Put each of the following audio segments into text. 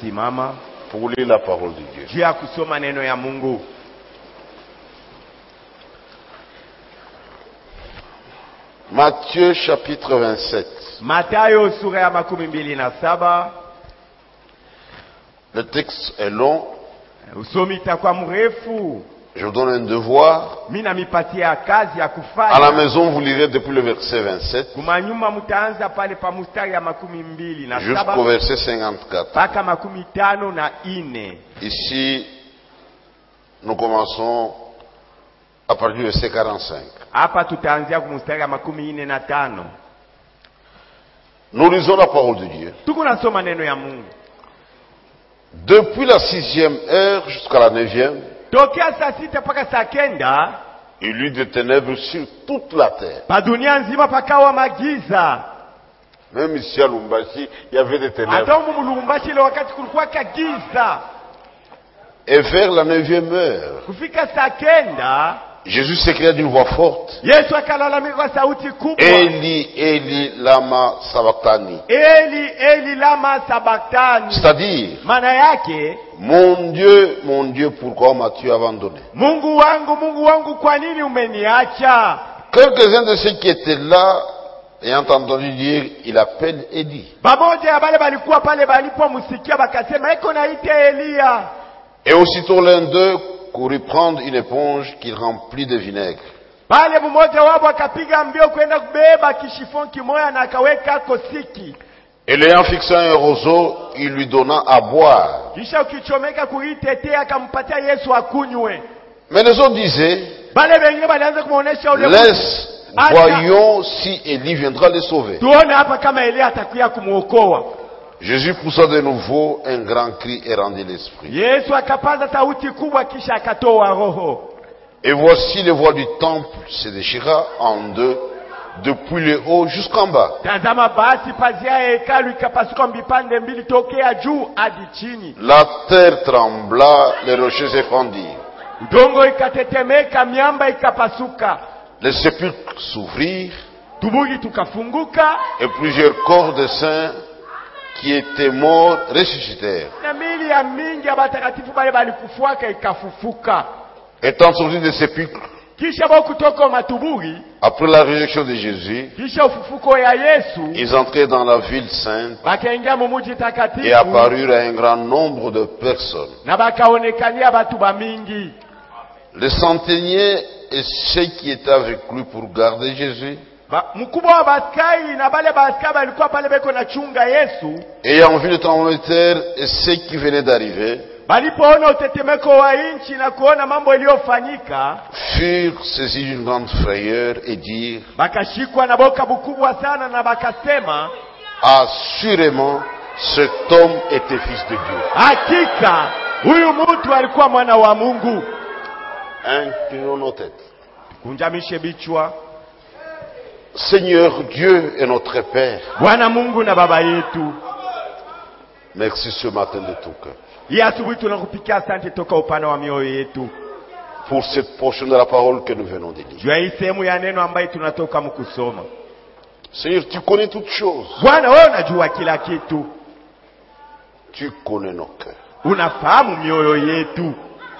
kusimama pour lire la parole de Dieu. juu ya kusoma neno ya Mungu. Matthieu chapitre 27. Mathayo sura ya 27. Le texte est long. Usomi itakuwa mrefu. Je vous donne un devoir. Mimi namipatia kazi ya kufanya. À la maison, vous lirez depuis le verset 27 Kumanyuma mtaanza pale pa mstari ya 27 jusqu'au verset 54. mpaka 54. Ici, nous commençons à partir du verset 45. Hapa tutaanzia kwa mstari ya 45. Nous lisons la parole de Dieu. Tuko nasoma neno ya Mungu. Depuis la 6e heure jusqu'à la 9e, Tokea saa 6 mpaka saa 9, il y eut des ténèbres sur toute la terre. pa dunia nzima pakawa magiza. Même ici à Lumbashi, il y avait des ténèbres. Hata humu Lubumbashi ile wakati kulikuwa kagiza. Et vers la 9e heure, Kufika saa 9, Jésus s'écria d'une voix forte: Yesu akalalamika kwa sauti kubwa, Eli, Eli, lama sabachthani. Eli, Eli lama sabaktani. C'est-à-dire, Maana yake, mon Dieu, pourquoi m'as-tu abandonné? Mungu wangu, kwa nini umeniacha? Quelques-uns de ceux qui étaient là, ayant entendu dire, il appelle Eli. Bamoja ya bale balikuwa pale balipomsikia bakasema eko naita Elia. Et aussitôt l'un d'eux courut prendre une éponge qu'il remplit de vinaigre. Pale mmoja wao akapiga mbio kwenda kubeba kishifon kimoya na akaweka kosiki. Et l'ayant fixé un roseau, il lui donna à boire. Kisha ukichomeka kuitetea akampatia Yesu akunywe. Mais les autres disaient, Bale wengine balianza kumuonesha ule laisse, voyons si Élie viendra les sauver. tuone hapa kama Elia atakuja kumuokoa. Jésus poussa de nouveau un grand cri et rendit l'esprit. Yesu akapaza sauti kubwa kisha akatoa roho. Et voici le voile du temple se déchira en deux, depuis le haut jusqu'en bas. Tazama basi pazia ya hekalu ikapasuka vipande mbili tokea juu hadi chini. La terre trembla, les rochers s'effondirent. Udongo ikatetemeka, miamba ikapasuka. Les sépulcres s'ouvrirent Tubugi tukafunguka et plusieurs corps de saints qui étaient morts ressuscitèrent. na mili ya mingi ya batakatifu bale balikufuaka ikafufuka. Étant sortis des sépulcres, Kisha bao kutoka matubugi, après la résurrection de Jésus, kisha ufufuko ya Yesu, ils entrèrent dans la ville sainte bakaingia mu mji et takatifu apparurent à un grand nombre de personnes. na bakaonekania batu ba mingi. Les centeniers et ceux qui étaient avec lui pour garder Jésus, Mkubwa wa baskari na bale baskari balikuwa pale beko na chunga Yesu, ayant vu le tremblement de terre et ceux qui venaient d'arriver, balipoona utetemeko wa inchi na kuona mambo yaliyofanyika, furent saisis d'une grande frayeur et dirent: bakashikwa na boka bukubwa sana na bakasema, assurément, cet homme était fils de Dieu. hakika huyu mtu alikuwa mwana wa Mungu. Inclinons nos têtes. Kunjamishe bichwa. Seigneur Dieu et notre Père, Bwana Mungu na baba yetu, merci ce matin de tout cœur hii asubuhi tunakupikia asante toka upana wa mioyo yetu pour cette portion de la parole que nous venons de lire. juu ya hii sehemu ya neno ambayo tunatoka mkusoma. Seigneur, tu connais toutes choses. Bwana, wewe unajua kila kitu, Tu connais nos cœurs. unafahamu mioyo yetu.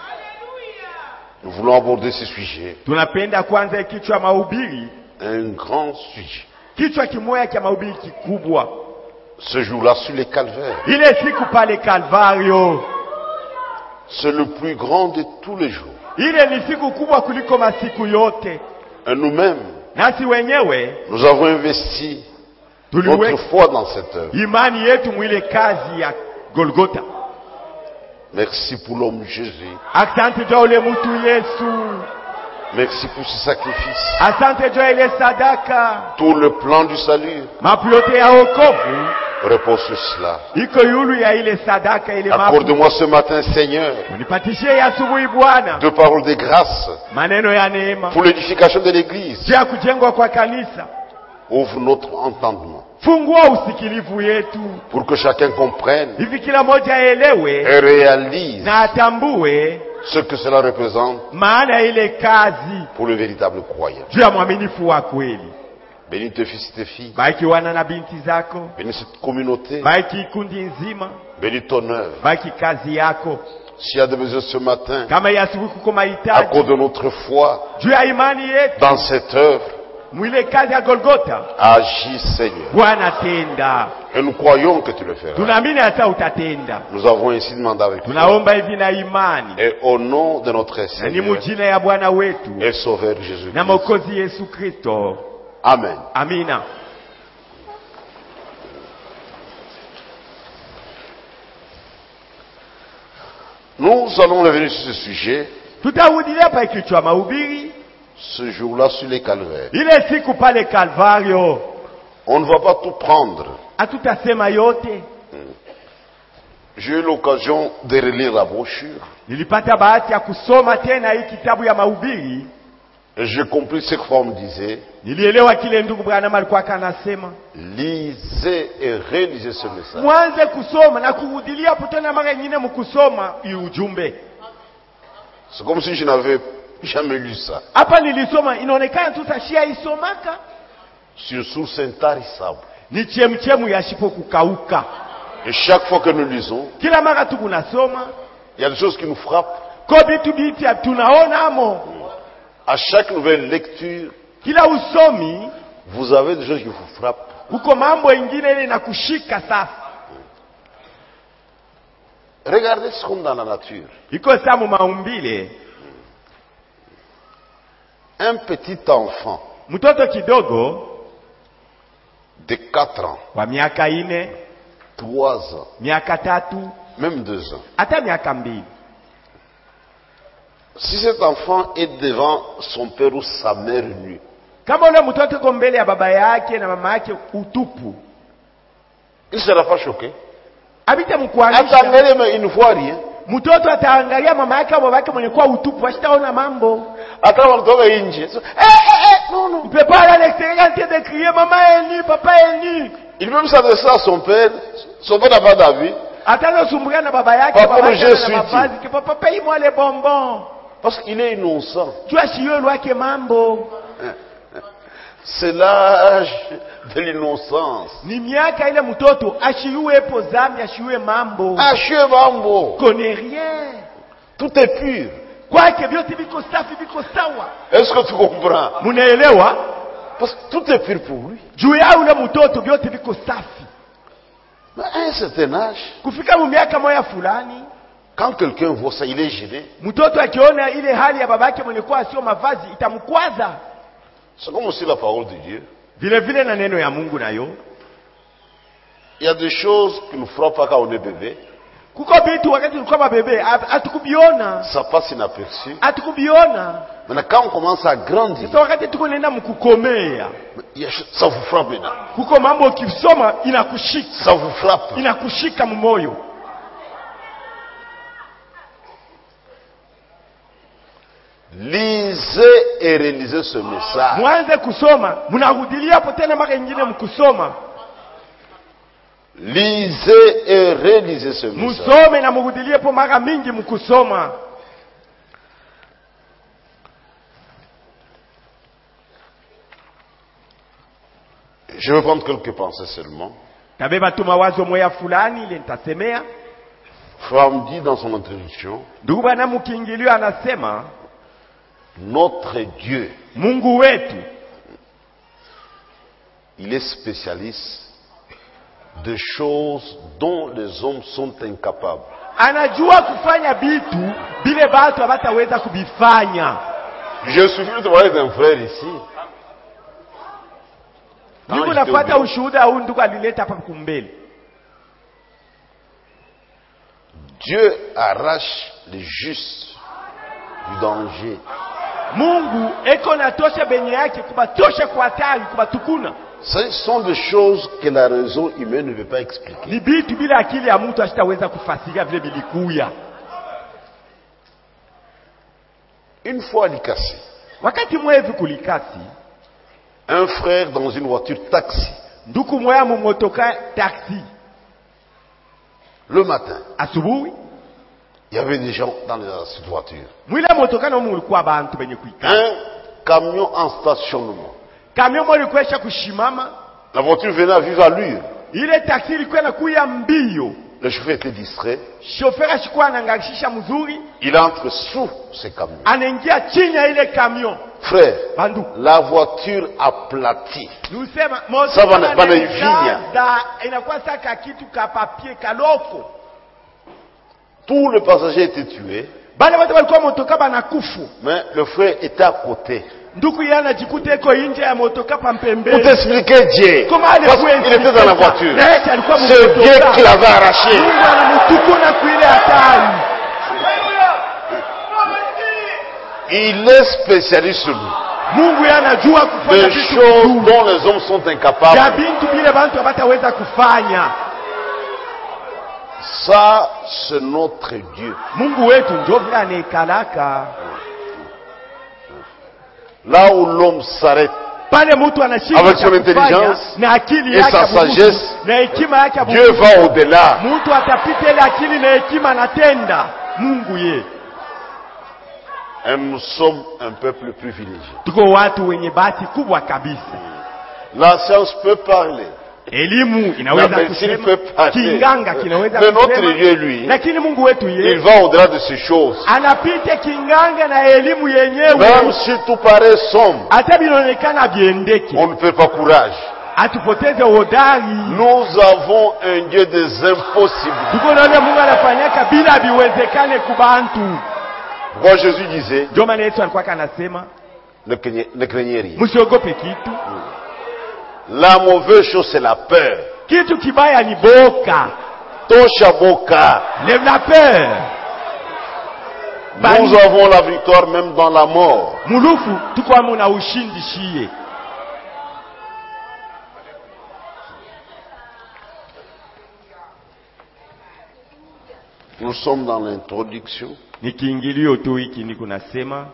Nous voulons aborder ce sujet, Tunapenda kwanza kichwa mahubiri, un grand sujet. kichwa kimoya cha mahubiri kikubwa, Ce jour-là sur les calvaires, ile siku pale Kalvario. c'est le plus grand de tous les jours. Ile ni siku kubwa kuliko masiku yote. Et nous-mêmes, Nasi wenyewe nous avons investi notre tuliweka foi dans cette œuvre. imani yetu mwile kazi ya Golgota. Merci pour l'homme Jésus. Asante jua ule mtu Yesu, Merci pour ce sacrifice. asante jua ile sadaka. Tout le plan du salut Mapu yote ya wokovu repose sur cela. iko yulu ya ile sadaka, ile mapu. Accorde-moi ce matin, Seigneur, Unipatishie ya asubuhi Bwana deux paroles de grâce maneno ya neema pour l'édification de l'Église. juu ya kujengwa kwa kanisa. Ouvre notre entendement Fungua usikilivu yetu pour que chacun comprenne hivi kila moja aelewe et réalise na atambue ce que cela représente maana ya ile kazi pour le véritable croyant. juu ya mwaminifu wa kweli. Bénis tes fils et tes filles. bariki wana na binti zako, Bénis cette communauté. bariki kundi nzima, Bénis ton œuvre. bariki kazi yako. S'il y a des besoins ce matin, Kama ya asubuhi kuko à mahitaji cause de notre foi juu ya imani yetu dans cette œuvre, mwile kazi ya Golgotha, agis Seigneur. Bwana tenda. Et nous croyons que tu le feras. Tunaamini hata utatenda. Nous avons ainsi demandé avec toi. Tunaomba hivi na imani, Et au nom de notre na ni Seigneur mujina ya Bwana wetu et Sauveur na Jésus-Christ. Mwokozi Yesu Kristo. Amen. Amina. Nous allons revenir sur ce sujet Tutarudilia pa kichwa mahubiri ce jour-là sur les calvaires. ile siku pale Kalvario. On ne va pas tout prendre. Hatutasema yote. J'ai eu l'occasion de relire la brochure Nilipata bahati ya kusoma tena hii kitabu ya mahubiri. et j'ai compris ce que Paul disait. Nilielewa kile ndugu Branham alikuwa kanasema. Lisez et relisez ce message. Mwanze kusoma na kurudilia hapo tena mara nyingine mkusoma hii ujumbe. C'est comme si je n'avais jamais lu ça. Hapa nilisoma, inaonekana tutashia isomaka. Sur source intarissable. Ni chemchemu ya shipo kukauka. Et chaque fois que nous lisons, Kila mara tukunasoma, il y a des choses qui nous frappent. kwa vitu biti tunaona amo. À chaque nouvelle lecture, Kila usomi, vous avez des choses qui vous frappent. uko mambo ingine ile na kushika sasa. Regardez ce qu'on a dans la nature. Iko samu maumbile, Un petit enfant mtoto kidogo de 4 ans, wa miaka 4, 3 ans, miaka 3, même 2 ans. hata miaka 2. Si cet enfant est devant son père ou sa mère nue, Kama ule mtoto ko mbele ya baba yake na mama yake utupu, il ne sera pas choqué. abite mkuanisha. Attendez, mais il ne voit rien. Mtoto ataangalia mama yake au baba yake mwenye kwa utupu, ashitaona mambo. Attends, on doit inje. Non, non. Il peut pas aller à l'extérieur en train de crier maman est nue, papa est nu. Il peut même s'adresser à son père. Son père n'a pas d'avis. Atano sumbuka na baba yake, Papa, baba je yake suis na mavazi, que papa paye-moi les bonbons. Parce qu'il est innocent. Tu as chié lwake mambo. C'est l'âge de l'innocence. Ni miaka ile mtoto ashiwe pozami, ashiwe mambo. Acheux mambo. Connaît rien. Tout est pur. Kwake vyote viko safi, viko sawa. Est-ce que tu comprends? Munaelewa? Parce que tout est pur pour lui. Juu ya ule mtoto vyote viko safi. Mais à un certain âge, Kufika miaka moya fulani, quand quelqu'un voit ça, il est gêné. mtoto akiona ile hali ya babake mwenye kwa sio mavazi itamkwaza. C'est comme aussi la parole de Dieu. Vile vile na neno ya Mungu nayo. Il y a des choses qui nous frappent pas quand on est bébé. Kuko vitu wakati tulikuwa mabebe hatukubiona. Ça passe inaperçu. Hatukubiona. Maintenant, quand on commence à grandir, Sasa wakati tuko nenda mkukomea, ça vous frappe maintenant. kuko mambo ukisoma inakushika. Ça vous frappe. Inakushika mmoyo. Lisez et relisez ce message. Mwanze kusoma, mnarudilia hapo tena mara nyingine mkusoma. Lisez et relisez ce message. Musome na murudilie hapo mara mingi mkusoma. Je vais prendre quelques pensées seulement. Tabeba tu mawazo moya fulani ile nitasemea. Fram dit dans son introduction, Ndugu bwana mkiingilio anasema notre Dieu, Mungu wetu il est spécialiste de choses dont les hommes sont incapables. anajua kufanya vitu bile watu hawataweza kubifanya. Je suis venu te parler d'un frère ici. Niko nafuata ushuhuda huu ndugu alileta hapa kumbele. Dieu arrache les justes du danger. Mungu eko natosha benye yake kubatosha kwa hatari, kubatukuna. Ce sont des choses que la raison humaine ne peut pas expliquer. Ni vitu bila akili ya mtu asitaweza kufasiria vile bilikuya. Une fois à Likasi, Wakati mwevi kulikasi, un frère dans une voiture taxi, nduku moya mumotoka taxi. le matin, Asubuhi, il y avait des gens dans cette voiture. mwile motoka na mulikuwa bantu benye kuika. Un camion en stationnement. Camion moja ilikuwa kushimama. La voiture venait à vive allure. Ile taxi ilikuwa inakuya mbio. Le chauffeur était distrait. Chauffeur ashikuwa anangarishisha mzuri. Il entre sous ce camion. Anaingia chini ya ile camion. Frère, Bandu. la voiture aplatie. Nusema Ça va na inakuwa saka kitu ka papier kaloko. Tous les passagers étaient tués. Bale watu walikuwa motoka banakufu. Mais le frère était à côté. Nduku yeye anajikuta iko nje ya motoka pampembe. Pour t'expliquer Dieu. Parce qu'il était dans la voiture. Ce Dieu qui l'avait arraché. Mungu anamtukuna kuile hatari. Il est spécialiste sur lui. Mungu yeye anajua kufanya des choses dont les hommes sont incapables. Ya bintu bile bantu abataweza kufanya. Ça, c'est notre Dieu. Mungu wetu ndio vile anekalaka. Là où l'homme s'arrête avec son intelligence et sa sagesse, Dieu va au-delà. Et nous sommes un peuple privilégié. La science peut parler. Elimu La inaweza médecine kusema, peut parler. kinganga kinaweza Mais notre kusema, Dieu, lui, lakini Mungu wetu il va au-delà de ces choses. anapita kinganga na elimu yenyewe. Même si tout paraît sombre, hata binaonekana biendeke, on ne perd pas courage. atupoteze hodari. Nous avons un Dieu des impossibles. Tuko na Mungu anafanyaka bila biwezekane kubantu. Pourquoi Jésus disait, Ndio maana Yesu alikuwa anasema, ne craignez rien. msiogope kitu. La mauvaise chose, c'est la peur. Kitu kibaya ni boka. Tosha boka. Lève la peur. Nous avons la victoire même dans la mort. Mulufu tuko amuna ushindi shie. Nous sommes dans l'introduction. Nikiingilio tu hiki ni kunasema,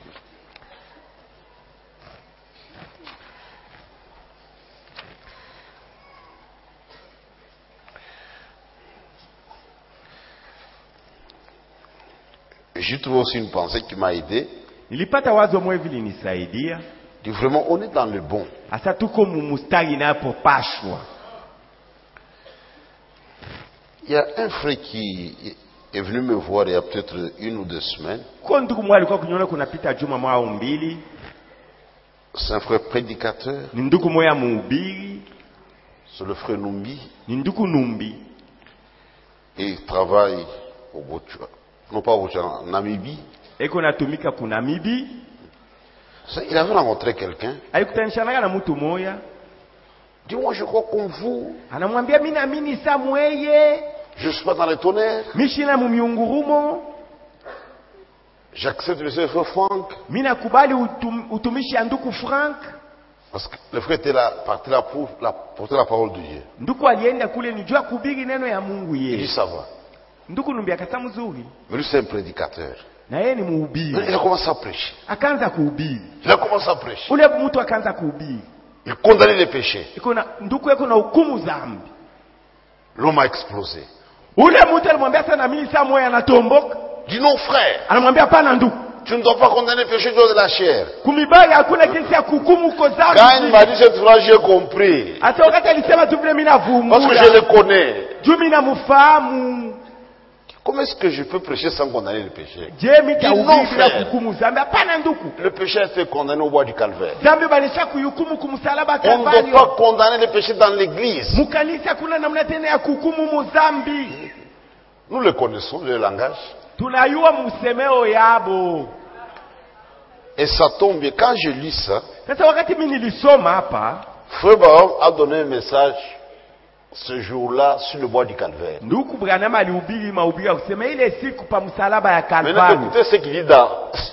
J'ai trouvé aussi une pensée qui m'a aidé. nilipata wazo moja vile nisaidia. Dit vraiment, on est dans le bon. Asa tuko mumustari inapopashwa. Il y a un frère qui est venu me voir il y a peut-être 1 ou 2 semaines. Kwa ndugu mmoja alikuwa kuniona kunapita juma moja au mbili. C'est un frère prédicateur. Ni ndugu mmoja mhubiri. C'est le frère Numbi. Ni ndugu Numbi. Et il travaille au Botswana. Non pas au Botswana, en Namibie. Eko natumika ku Namibie. Il avait rencontré quelqu'un. Alikutanishanaka na mtu mmoja. Dis-moi, je crois comme vous. Anamwambia mimi naamini saa mweye. Je ne suis pas dans les tonnerres. Mishina mumiungurumo. J'accepte le frère Franck. Mimi nakubali utumishi ya ndugu Frank. Parce que le frère était là, parti là pour porter la parole de Dieu. Ndugu alienda kule nijua kuhubiri neno ya Mungu Il dit yeye. ça va. Ndugu Numbi akasema mzuri. Mais lui c'est un prédicateur. Na yeye ni mhubiri. Il a commencé à prêcher. Akaanza kuhubiri. Il a commencé à prêcher. Ule mtu akaanza kuhubiri. Il condamnait les péchés. Iko na ndugu yako na hukumu dhambi. L'homme a explosé. Ule mtu alimwambia sana mimi saa moja anatomboka. Dis non frère. Anamwambia hapana ndugu. Tu ne dois pas condamner les péchés de la chair. Kumibaya hakuna jinsi ya kuhukumu uko dhambi. Quand il m'a dit cette phrase, j'ai compris. Hata wakati alisema tu vile mimi navumbua. Parce que je le connais. Juu mimi namfahamu. Comment est-ce que je peux prêcher sans condamner le péché? Je mitahubiri bila kuhukumu dhambi. Hapana ndugu. Le péché a été condamné au bois du calvaire. Dhambi balisha kuhukumu kumsalaba On ne Kalvari. doit pas condamner le péché dans l'église. Mukanisa kuna namna tena ya kuhukumu mudhambi. Nous le connaissons, le langage. Tunayua msemeo yabo. Et ça tombe bien. Quand je lis ça, Sasa wakati mimi nilisoma hapa, Frère Baron a donné un message ce jour-là sur le bois du calvaire. ndugu Branham alihubiri mahubiri kusema ile siku pa msalaba ya Maintenant, Kalvari. écoutez ce qu'il dit dans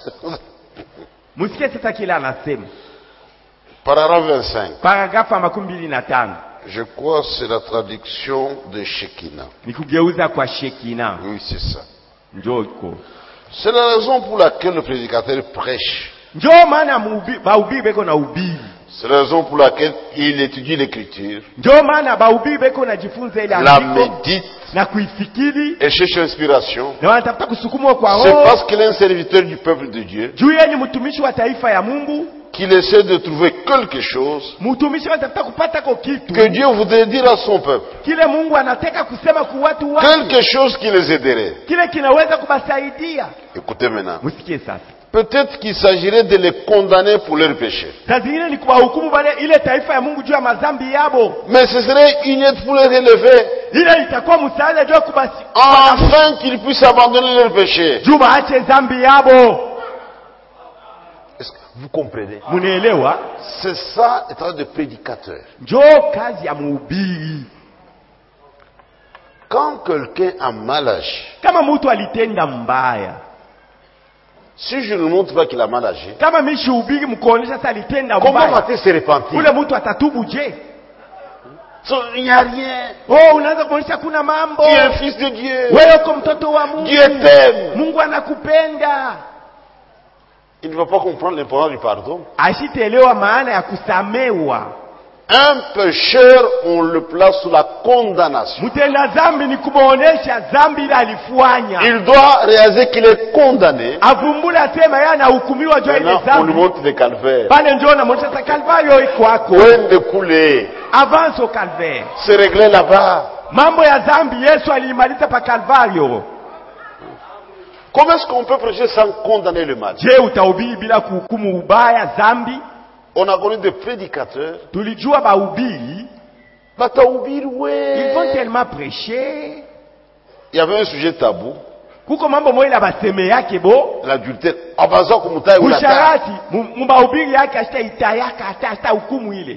Msikie sasa kile anasema. paragraphe 25. Paragrafa 25. Je crois que c'est la traduction de Shekinah. Nikugeuza kwa Shekina. Oui, c'est ça. Njoo iko. C'est la raison pour laquelle le prédicateur prêche. Njoo maana bahubiri beko na ubiri. C'est la raison pour laquelle il étudie l'écriture, Njoo maana bahubiri beko na jifunza ile la andiko médite na kuifikiri et cherche l'inspiration. na wanatafuta kusukumwa kwa C'est roho. parce qu'il est un serviteur du peuple de Dieu Juu yeye ni mtumishi wa taifa ya Mungu qu'il essaie de trouver quelque chose mtumishi anataka kupata kwa kitu que Dieu voudrait dire à son peuple, kile Mungu anataka kusema kwa watu wake, quelque chose qui les aiderait. kile kinaweza kubasaidia. Écoutez maintenant. Msikie sasa. Peut-être qu'il s'agirait de les condamner pour leurs péchés. Zingine ni kuwahukumu wale ile taifa ya Mungu juu ya madhambi yao. Mais ce serait une aide pour les relever, Ile itakuwa msaada juu ya kubasi. afin qu'ils puissent abandonner leurs péchés. Juu baache dhambi yao. Est-ce que vous comprenez? Munaelewa? C'est ça le travail de prédicateur. Njoo kazi ya mhubiri. Quand quelqu'un a mal agi, Kama mtu alitenda mbaya, si je ne montre pas qu'il a mal agi, kama mimi shuhubiri mkuonesha sasa alitenda comment mbaya, va-t-il se repentir? ule mtu atatubu je? Il n'y a rien. Oh, unaanza kuonesha kuna mambo. Tu es un fils de Dieu. Wewe uko mtoto wa Mungu. Dieu t'aime. Mungu anakupenda. Il ne va pas comprendre l'importance du pardon. Ashitaelewa maana ya kusamewa. Un pécheur, on le place sous la condamnation. Mtenda dhambi ni kumuonesha dhambi ile alifanya. Il doit réaliser qu'il est condamné. Avumbule asema yeye anahukumiwa juu ya ile Maintenant, on lui dhambi. montre le calvaire. Pale njoo na mwisho Kalvario iko kwako. Point de couler. Avance au Calvaire. C'est réglé là-bas. Mambo ya dhambi Yesu aliimaliza pa Kalvario. Comment est-ce qu'on peut prêcher sans condamner le mal? Je utahubiri bila kuhukumu ubaya dhambi? On a connu des prédicateurs. Tulijua bahubiri, Batahubiri, ils vont ouais. tellement prêcher. Il y avait un sujet tabou. Kuko mambo moja la baseme yake bo. L'adultère. Abaza kumutai ulata. Usharati, mbahubiri yake hata itayaka hata hukumu ile.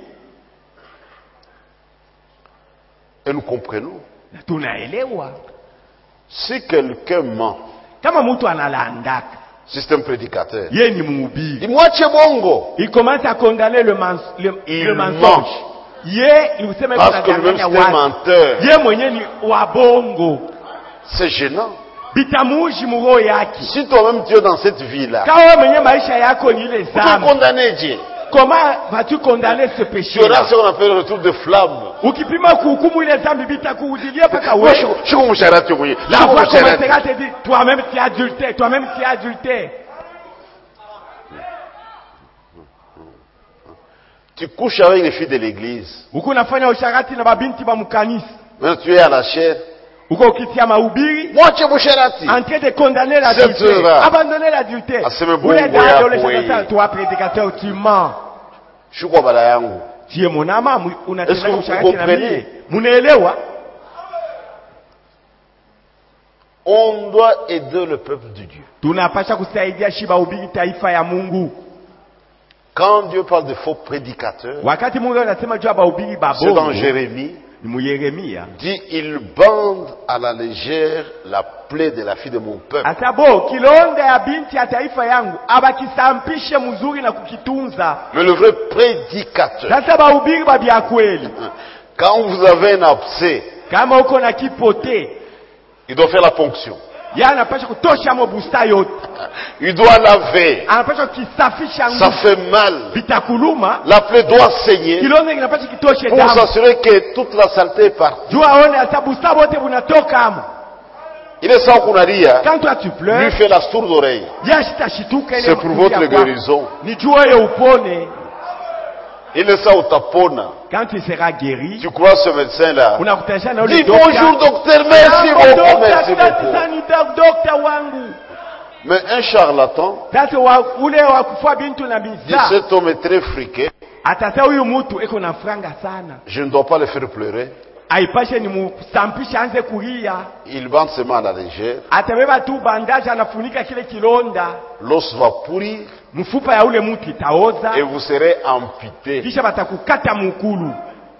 Et nous comprenons. Na tunaelewa. Si quelqu'un ment, Kama mtu analandaka, si c'est un prédicateur, yeye ni mhubiri. il moitié bongo. Il commence à condamner le Il mensonge. Yeye useme Parce que lui-même kunadanganya c'est un watu. menteur. Yeye mwenyewe ni wabongo. C'est gênant. Bitamuji muroho yake. Si toi-même tu es dans cette vie-là, Kawa mwenyewe maisha yako ni ile tu es dhambi. condamné, Dieu. Comment vas-tu condamner ce péché? Tu auras ce qu'on appelle le retour de flamme. Ukipima kuhukumu ile dhambi bitakurudilia mpaka Moi, wewe. je suis comme Moucharati, vous voyez. Je La suis comme voix Moucharati. commencera à te dire, toi-même tu es adultère, toi-même tu es adultère. Tu couches avec les filles de l'église. Uko unafanya usharati na babinti ba mkanisa. Maintenant tu es à la chair. Uko ukitia mahubiri Moi, tu es Moucharati. en train de condamner C'est l'adultère. vrai. Abandonner l'adultère. Aseme bongo Ule ya dada ule kweli. sasa toi prédicateur tu mens. Je suis quoi, bala yangu? Tu es mon ama Est-ce que unatenda vous usharati na comprenez? mimi. Munaelewa? On doit aider le peuple de Dieu. Tunapasha kusaidia shiba ubiri taifa ya Mungu. Quand Dieu parle de faux prédicateurs, Wakati Mungu anasema juu ya bahubiri c'est dans babongo. Jérémie, Ni mu Yeremia. dit il bande à la légère la plaie de la fille de mon peuple. Asabo kilonda ya binti ya taifa yangu abakisampishe mzuri na kukitunza. Mais le vrai prédicateur, Sasa bahubiri babia kweli. quand vous avez un abcès, Kama uko na kipote, il doit faire la ponction. yeye anapasha kutosha mobusta yote. Il doit laver. Anapasha kisafisha Ça nguo. fait mal. Bitakuluma. La plaie doit saigner Kilonda kinapasha kitoshe pour damu. s'assurer que toute la saleté est partie. Jua aone hata busta bote bunatoka hapo. Il est sans qu'on a dit, hein, Quand toi tu lui pleures, fait la sourde oreille. yeye shitashituka ile. C'est pour votre guérison. Ni jua ye upone. Il est ça au tapona. Quand tu seras guéri, Tu crois ce médecin-là? unakutana na ule Dis bonjour docteur, merci beaucoup, merci beaucoup. Dokta wangu. Mais un charlatan, Sasa ule wa kufua bintu na dit biza. cet homme est très friqué, Atata huyu mtu eko na franga sana. je ne dois pas le faire pleurer. Aipashe ni musampisha anze kulia. Il bande ses mains à la légère, Atabeba tu bandage anafunika kile kilonda. l'os va pourrir Mfupa ya ule mtu itaoza. et vous serez amputé. Kisha batakukata mukulu.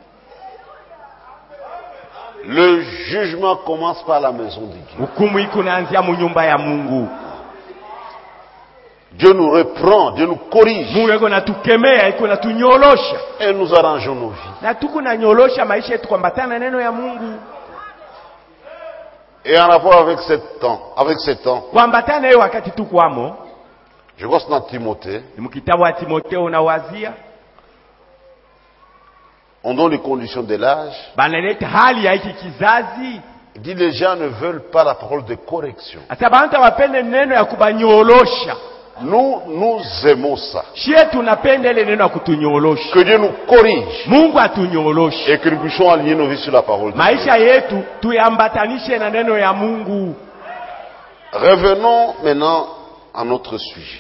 Le jugement commence par la maison de Dieu. Hukumu iko naanzia mu nyumba ya Mungu. Dieu nous reprend, Dieu nous corrige Mungu iko natukemea, iko natunyolosha. et nous arrangeons nos vies. Na tuko nanyolosha maisha yetu kuambatana na neno ya Mungu. Et en rapport avec ce temps, Kuambatana na hiyo wakati tukwamo. je vois dans Timothée, Ni mkitabu wa Timotheo unawazia. on donne les conditions de l'âge. Banaleta hali ya hiki kizazi. Il dit les gens ne veulent pas la parole de correction. Asa bantu wapende neno ya kubanyolosha. Nous aimons ça. Que Dieu nous corrige. Et que nous puissions aligner nos vies sur la parole de Dieu. Revenons maintenant à notre sujet.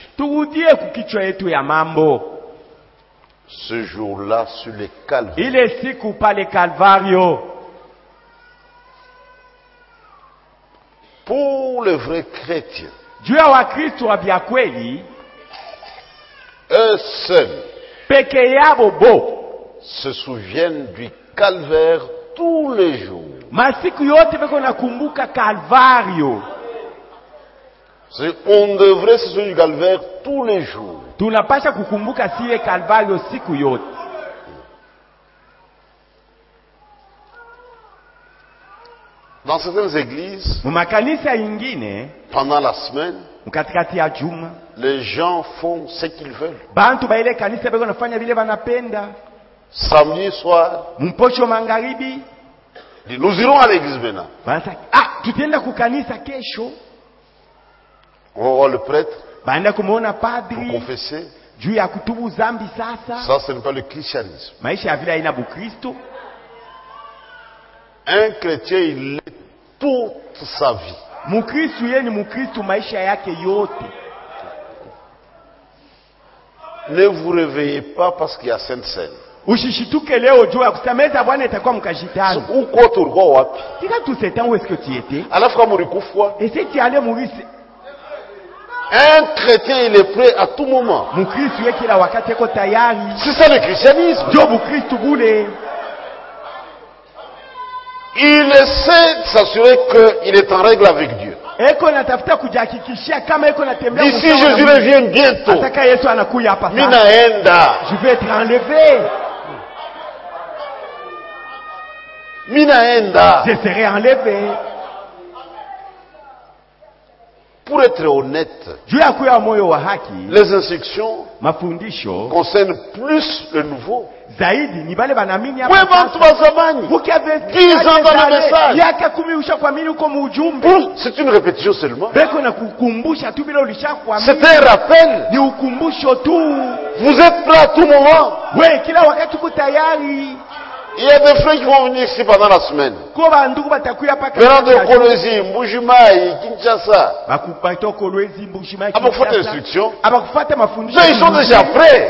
Ce jour-là sur les calvaires. Pour le vrai chrétien, eux seuls se souviennent du calvaire tous les jours. On devrait se souvenir du calvaire tous les jours. Dans certaines églises, pendant la semaine, les gens font ce qu'ils veulent. Samedi soir, nous irons à l'église maintenant. On va voir le prêtre pour confesser. Ça, ce n'est pas le christianisme. Un chrétien, il est toute sa vie. Ne vous réveillez pas parce qu'il y a Sainte Seine. Ushishituke leo juu ya kusameza Bwana itakuwa mkashitani. Uko tulikuwa wapi? Tika tout ce temps où est-ce que tu étais? Alafu kama ulikufwa. Et si tu allais mourir? Un chrétien, il est prêt à tout moment. Mukristo yeye kila wakati yuko tayari. C'est ça le christianisme. Jo Mukristo bule. Il essaie de s'assurer qu'il est en règle avec Dieu. D'ici Jésus revient bientôt. Minaenda. Je vais être enlevé. Minaenda. Je serai enlevé. Pour être honnête, les instructions concernent plus le nouveau. Oui, 10 ans dans le message. C'est une répétition seulement. C'est un rappel. Vous êtes prêts à tout moment. Il y a des frères qui vont venir ici pendant la semaine. Venant de Kolwezi, Mbujimaï, Kinshasa. Avec votre instruction. Mais ils sont déjà prêts.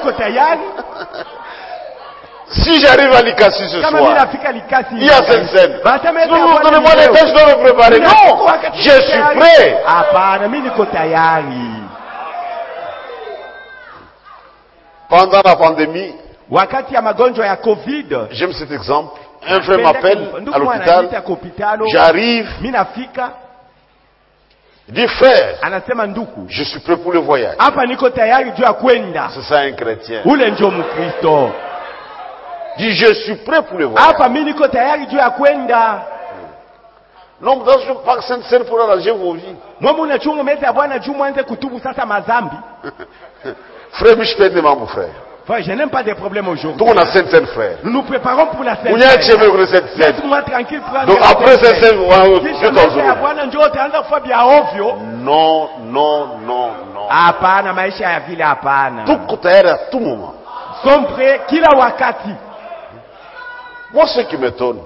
Si j'arrive à Likasi ce soir, il y a cette scène. Donnez-moi les tâches, je dois me préparer. Non, je suis prêt. Pendant la pandémie, j'aime cet exemple. Un frère m'appelle à l'hôpital. J'arrive. Il dit, frère, je suis prêt pour le voyage. C'est ça un chrétien. Il dit, je suis prêt pour le voyage. Non, dans je parle Sainte-Seine pour arranger vos vies. Frère, je peux demander mon frère. Je n'aime pas des problèmes aujourd'hui. Donc on a Sainte-Seine, frère. Nous nous préparons pour la Sainte-Seine. Laisse-moi tranquille. Donc après Sainte-Seine, non. Tout tayari à tout moment. Compris kila wakati. Moi, ce qui m'étonne,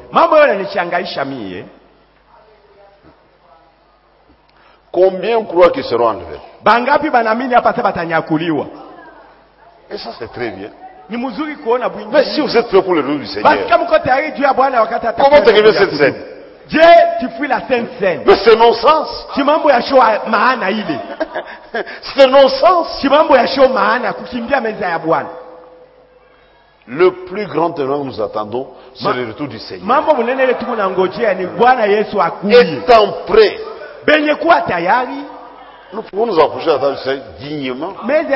combien on croit qu'ils seront enlevés? Et ça, c'est très bien. Mais si vous êtes prêts pour le nom du Seigneur, comment t'arrives cette scène? Mais c'est non-sens. C'est non-sens. Le plus grand événement que nous attendons, c'est le retour du Seigneur. Étant prêt, nous pouvons nous approcher de la table du Seigneur dignement.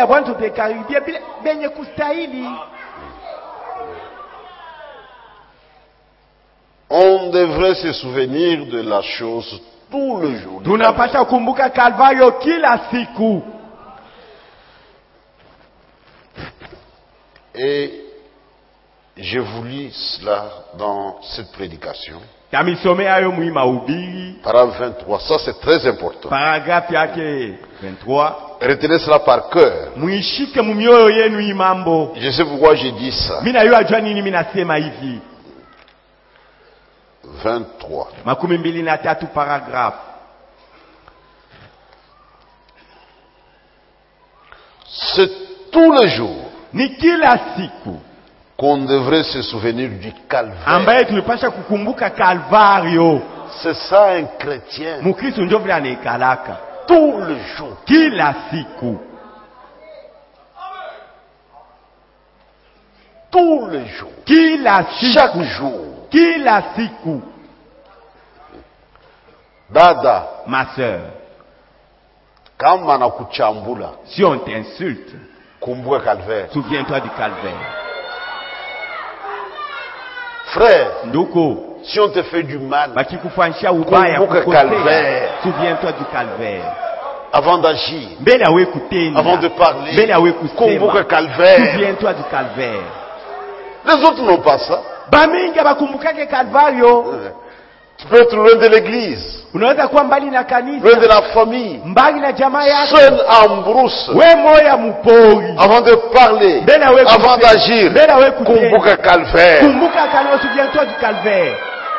On devrait se souvenir de la chose tout le jour. Et je vous lis cela dans cette prédication. Paragraphe 23, ça c'est très important. Paragraphe yake 23. Retenez cela par cœur. Je sais pourquoi j'ai dit ça. 23. Paragraphe. C'est tous les jours Ni kila siku qu'on devrait se souvenir du calvaire. ambaye tulipasha kukumbuka Kalvario. C'est ça un chrétien. Mukristo ndio vile anaikalaka Tous les jours. kila siku. Tous les jours. Kila siku. Chaque jour. Kila siku. Dada, Ma sœur, kama nakuchambula, si on t'insulte, kumbuka calvaire. souviens-toi du calvaire. Frère, Nduko, si on te fait du mal, bakikufanisha ubaya kumbuka kukosea, calvaire. souviens-toi du calvaire. Avant d'agir, Mbele awe kutenda, avant de parler, mbele awe kusema, kumbuka calvaire. souviens-toi du calvaire. Les autres n'ont pas ça. Baminga bakumbukake Kalvario. Tu peux être loin de l'église, Unaweza kuwa mbali na loin kanisa, de la famille, mbali na jamaa yako, seul en brousse. we moya mupori. Avant de parler, Mbele awe avant kusema, d'agir, mbele awe kutenda, kumbuka calvaire. kumbuka Kalvario, souviens-toi du calvaire.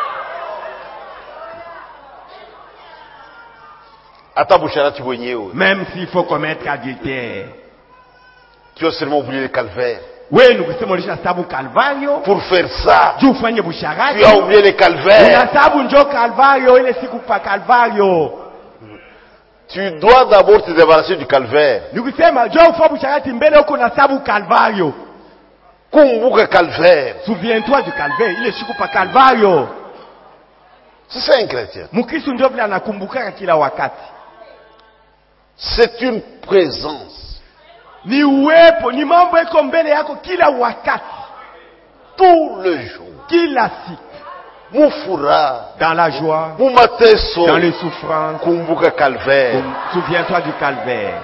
Hata busharati wenyewe, Même s'il faut commettre adultère, tu as seulement oublié le calvaire. wewe nukusema ulisha sababu Kalvario, Pour faire ça, juu ufanye busharati, tu as oublié le calvaire. unasababu njo Kalvario, ile siku pa Kalvario. Tu dois d'abord te débarrasser du calvaire. Nikusema njo ufanye busharati mbele huko na sababu Kalvario. Kumbuka calvaire. Souviens-toi du calvaire, ile siku pa Kalvario. C'est ça un chrétien. Mkristo ndio vile anakumbukaka kila wakati. C'est une présence. Ni uwepo, ni mambo yako mbele yako kila wakati, Tout le jour. kila siku, Mufura. dans la joie, Mumateso. dans les souffrances. Kumbuka calvaire. Souviens-toi du calvaire.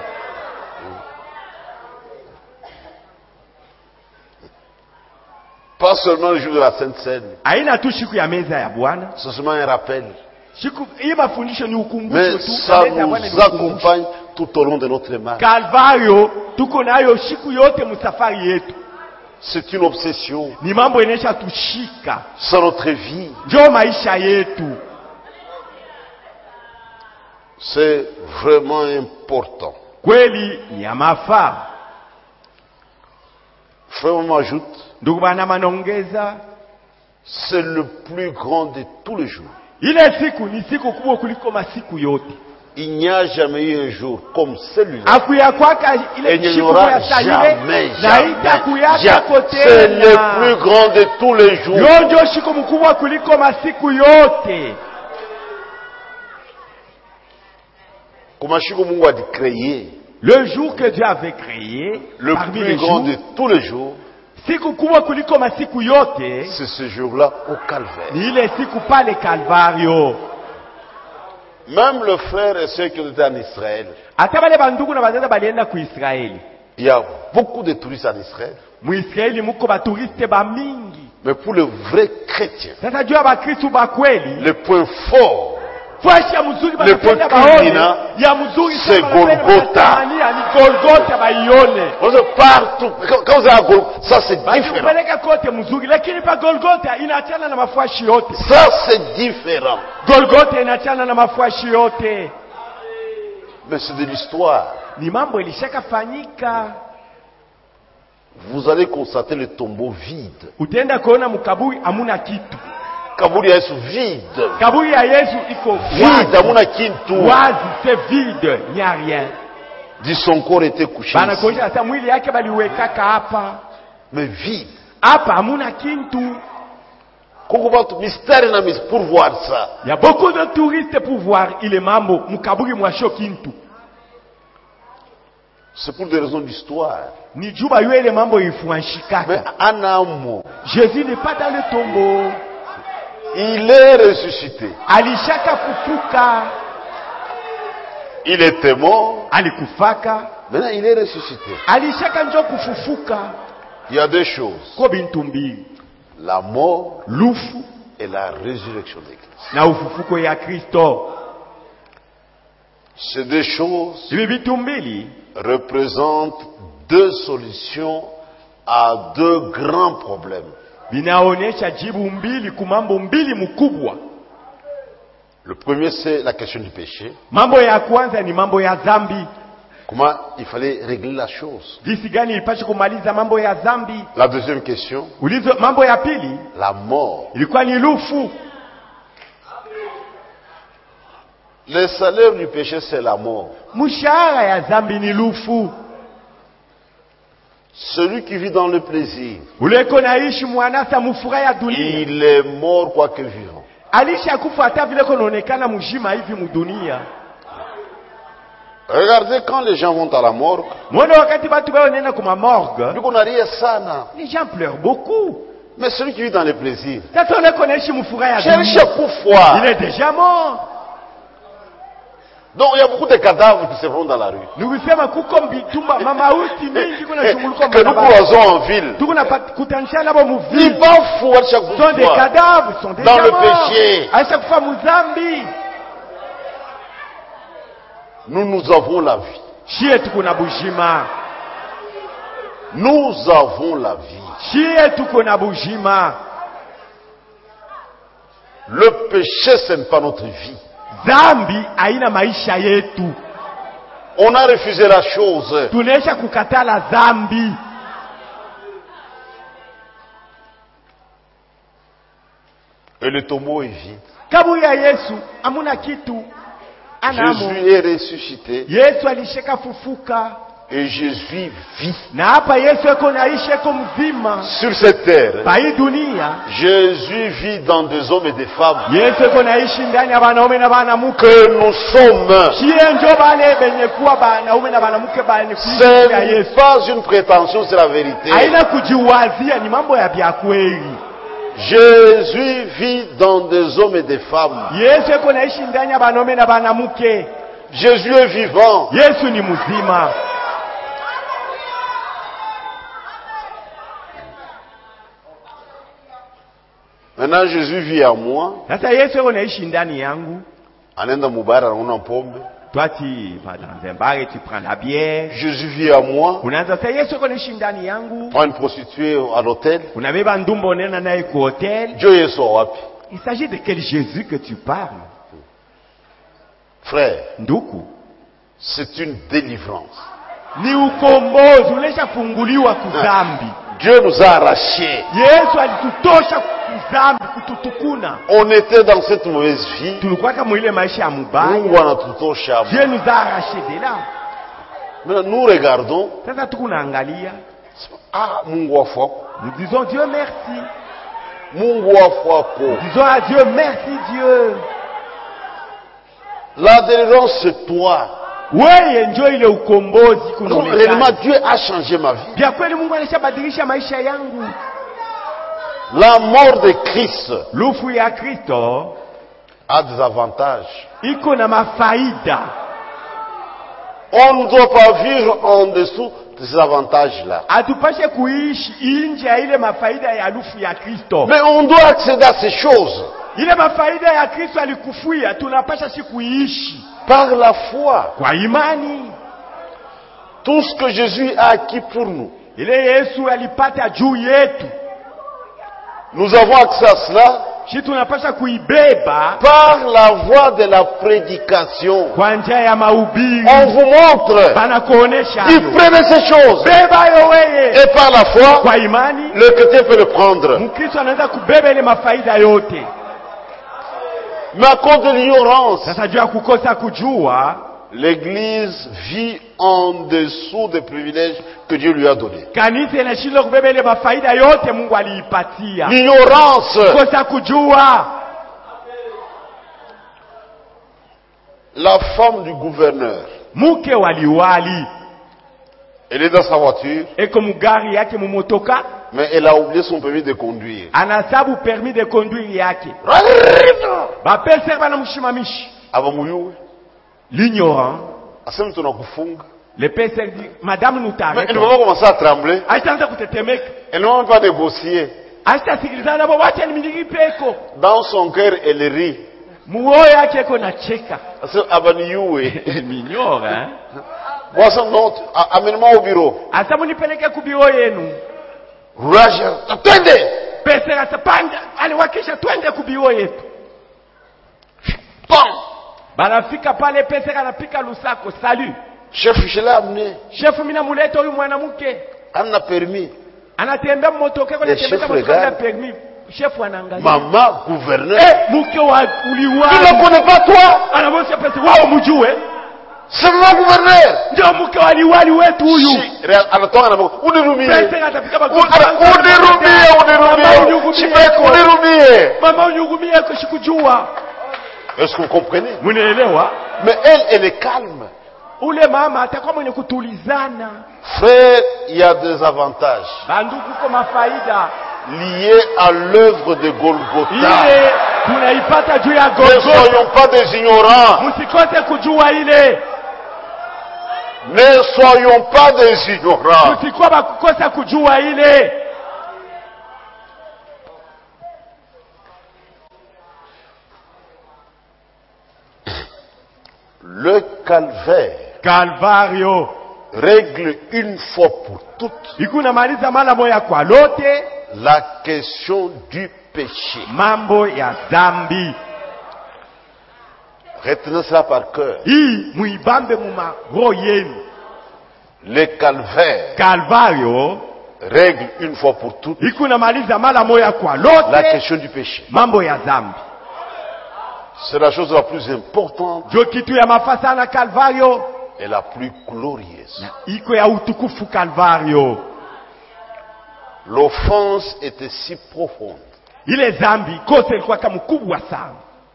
Pas seulement le jour de la Sainte Seine. Haina tu siku ya meza ya Bwana. C'est seulement un rappel. Siku hii mafundisho ni ukumbusho Mais tu. ça Meza ya Bwana ni nous ukumbusho. accompagne tout au long de notre marche. Kalvario tuko nayo siku yote msafari yetu. C'est une obsession. Ni mambo inaisha tushika. C'est notre vie. Njo maisha yetu. C'est vraiment important. Kweli ni ya mafaa. Frère m'ajoute, Ndugu bana manongeza, c'est le plus grand de tous les jours. ile siku ni siku kubwa kuliko masiku yote. Il n'y a jamais eu un jour comme celui-là. Akuya kwaka Et ile il n'y siku aura ya saa ile jamais, na itakuyaka c'est le tena. plus grand de tous les jours. Yo ndio siku mkubwa kuliko masiku yote. Comme Ashiko Mungu a créé Le jour que Dieu avait créé, le parmi plus les grand jours, de tous les jours, siku kubwa kuliko masiku yote, c'est ce jour-là au calvaire. ni ile siku pale Kalvario. Même le frère et ceux qui étaient en Israël, Hata bale bandugu na bazaza balienda ku Israeli. il y a beaucoup de touristes en Israël. Mu Israeli muko ba touriste ba mingi. Mais pour le vrai chrétien, Sasa jua ba Kristo ba kweli, le point fort, fashi ya mzuri Le point banapenda baone, culminant, ya mzuri c'est sana banapenda Golgotha. banatamania, ni Golgotha baione. on se partout. Quand vous avez à Golgotha, ça c'est différent. Bakipeleka kote mzuri, lakini pa Golgotha inaachana na mafashi yote. Ça c'est différent. Golgotha inaachana na mafashi yote. Mais c'est de l'histoire. Ni mambo ilishakafanyika. Vous allez constater le tombeau vide. Utaenda kuona mkaburi hamuna kitu. Kaburi ya Yesu vide. Kaburi ya Yesu iko Vide, hamuna kintu. wazi, c'est vide, il n'y a rien. Dit son corps était couché Bana ici. kuonyesha hata mwili yake baliwekaka hapa. Mais vide. Hapa hamuna kintu. Koko batu mystère na mis pour voir ça. Il y a beaucoup de touristes pour voir ile mambo mkaburi mwasho kintu. C'est pour des raisons d'histoire. Ni juba yule ile mambo Mais ifuanshikaka. en un mot, Jésus n'est pas dans le tombeau. il est ressuscité. Alishaka kufuka. Il était mort. Alikufaka. Maintenant, il est ressuscité. Alishaka njo kufufuka. Il y a deux choses. Ko bintu mbili. La mort Lufu et la résurrection de Christ. Na ufufuko ya Kristo. Ces deux choses Hivi vitu mbili représentent deux solutions à deux grands problèmes. Vinaonyesha jibu mbili kumambo mbili mkubwa. Le premier, c'est la question du péché. Mambo ya kwanza ni mambo ya dhambi. Comment il fallait régler la chose. Jinsi gani ilipaswa kumaliza mambo ya dhambi. La deuxième question, Ulizo mambo ya pili la mort. ilikuwa ni lufu. Le salaire du péché, c'est la mort. Mshahara ya dhambi ni lufu. Celui qui vit dans le plaisir, Uleko naishi mwanasa mufurahi ya dunia. il est mort quoique vivant. Alisha kufa hata vile kunaonekana mjima hivi mudunia. Regardez quand les gens vont à la morgue. Mwana wakati watu wao nenda kuma morgue, Nous on a rien sana. les gens pleurent beaucoup. Mais celui qui vit dans le plaisir, Sasa uleko naishi mufurahi ya cherche dunia. pourquoi. Il est déjà mort. Donc il y a beaucoup de cadavres qui se vont dans la rue. Nikusema kuko mbitumba mamauti mingi kuna shunguluko Que nous croisons en ville. Tukuna kutanisha nabo Ils muvili. vont fou à chaque Sont des fois. cadavres, sont des Dans le morts. péché. À chaque fois muzambi. Nous avons la vie. Shie tukuna bujima. Nous avons la vie. Shie tukuna bujima. Le péché, ce n'est pas notre vie. Zambi haina maisha yetu. On a refusé la chose. Tunaisha kukatala zambi. Et le tombeau est vide. Kaburi ya Yesu amuna kitu. Anamo. Jésus est ressuscité. Yesu alisheka fufuka. Et Jésus vit Na hapa Yesu eko naishi eko mzima. sur cette terre. Pa hii dunia. Jésus vit dans des hommes et des femmes Yesu eko naishi ndani ya wanaume na wanawake. que nous sommes. Shie njo bale benye kuwa wanaume na wanawake bale kuishi Ce ya n'est Yesu. pas une prétention, c'est la vérité. Haina kujiwazia, ni mambo ya vya kweli. Jésus vit dans des hommes et des femmes. Yesu eko naishi ndani ya wanaume na wanawake. Jésus est vivant. Yesu ni mzima. Maintenant, Jésus vit à moi. Sasa Yesu eko naishi ndani yangu. Anaenda mubara anaona pombe. Toi tu vas dans un bar et tu prends la bière. Jésus vit à moi. Unaanza sasa Yesu eko naishi ndani yangu. Prends une prostituée à l'hôtel. Unabeba ndumbo nena naye ku hotel. Dieu est son wapi. Il s'agit de quel Jésus que tu parles? Frère, Nduku. c'est une délivrance. Ni ukombozi ulishafunguliwa kuzambi. Dieu nous a arrachés. Yesu alitutosha kuzambi kututukuna. On était dans cette mauvaise vie. Tulikuwa kama ile maisha ya mubaya. Mungu anatutosha. Dieu nous a arrachés de là. Maintenant, nous regardons. Sasa tukunaangalia. Ah, Mungu wafwako. Nous disons Dieu merci. Mungu wafwako. Nous disons à Dieu merci Dieu. La délivrance, c'est toi. Wewe ndio ile ukombozi Réellement, kunaonekana. Dieu a changé ma vie. Bia kweli Mungu alishabadilisha maisha yangu. La mort de Christ Lufu ya Kristo a des avantages. iko na mafaida. On ne doit pas vivre en dessous de ces avantages-là. Atupashe kuishi nje ya ile mafaida ya lufu ya Kristo. Mais on doit accéder à ces choses Ile mafaida ya Kristo alikufia, tunapasha si kuishi par la foi. kwa imani. Tout ce que Jésus a acquis pour nous, Ile Yesu alipata juu yetu, nous avons accès à cela si tunapasha kuibeba par la voie de la prédication. kwa njia ya mahubiri. On vous montre. Banakuonesha Il prenait ces choses. beba yo wewe Et par la foi, kwa imani. le chrétien peut le prendre. Mkristo anaweza kubeba ile mafaida yote. Mais à cause de l'ignorance, Sasa juu ya kukosa kujua, l'Église vit en dessous des privilèges que Dieu lui a donnés. kanisa inashindwa kubeba ile mafaida yote Mungu aliipatia. L'ignorance. Kosa kujua. La femme du gouverneur, Mke waliwali elle est dans sa voiture, eko mugari yake mumotoka, mais elle a oublié son permis de conduire. anasabu permis de conduire yake. Bapesa banamshimamishi. Abamuyuwe. L'ignorant, Asema tunakufunga. le pesa dit madame nous Mais elle t'arrête. ne va pas commencer à trembler. Aitaanza kutetemeka. Elle ne va même pas négocier. Dans son cœur, elle rit. C'est Abaniyoué. Mignon, hein? Moi, ça non, amène-moi au bureau. Rougage, attendez! Banafika pale pesa anapika lusako. Salut. Chef, je l'ai amené. Chef mina muleta huyu mwanamke. Ana permis. Anatembea motoka kwa anatembea kwa permis. Chef anaangalia. Maman gouverneur. Mke wa uliwa. Tu ne connais pas toi? Anamwambia pesa wao mjue. C'est mon gouverneur. Ndio mke wa liwali wetu huyu. Anatoka na mko. Unirumie. Pesa atapika kwa. Unirumie. Mama unyugumie kwa sikujua. Est-ce que vous comprenez? Munaelewa? Mais elle est calme. Ule mama atakuwa mwenye kutulizana. Frère, il y a des avantages Banduku kwa faida liés à l'œuvre de Golgotha. Ile tunaipata juu ya Ne Golgotha. soyons pas des ignorants. Msikose kujua ile. Ne soyons pas des ignorants. Msikuwa bakukosa kujua ile. Le calvaire Calvario règle une fois pour toutes ikunamaliza mara moja kwa lote la question du péché. mambo ya dhambi. Retenez cela par cœur. Hii muibambe muma roho yenu. Le calvaire Calvario règle une fois pour toutes ikunamaliza mara moja kwa lote la question du péché. mambo ya dhambi. C'est la chose la plus importante Jo kitu ya mafasa na Calvario et la plus glorieuse. iko ya utukufu Calvario. L'offense était si profonde Ile dhambi kosa ilikuwa kama mkubwa sana.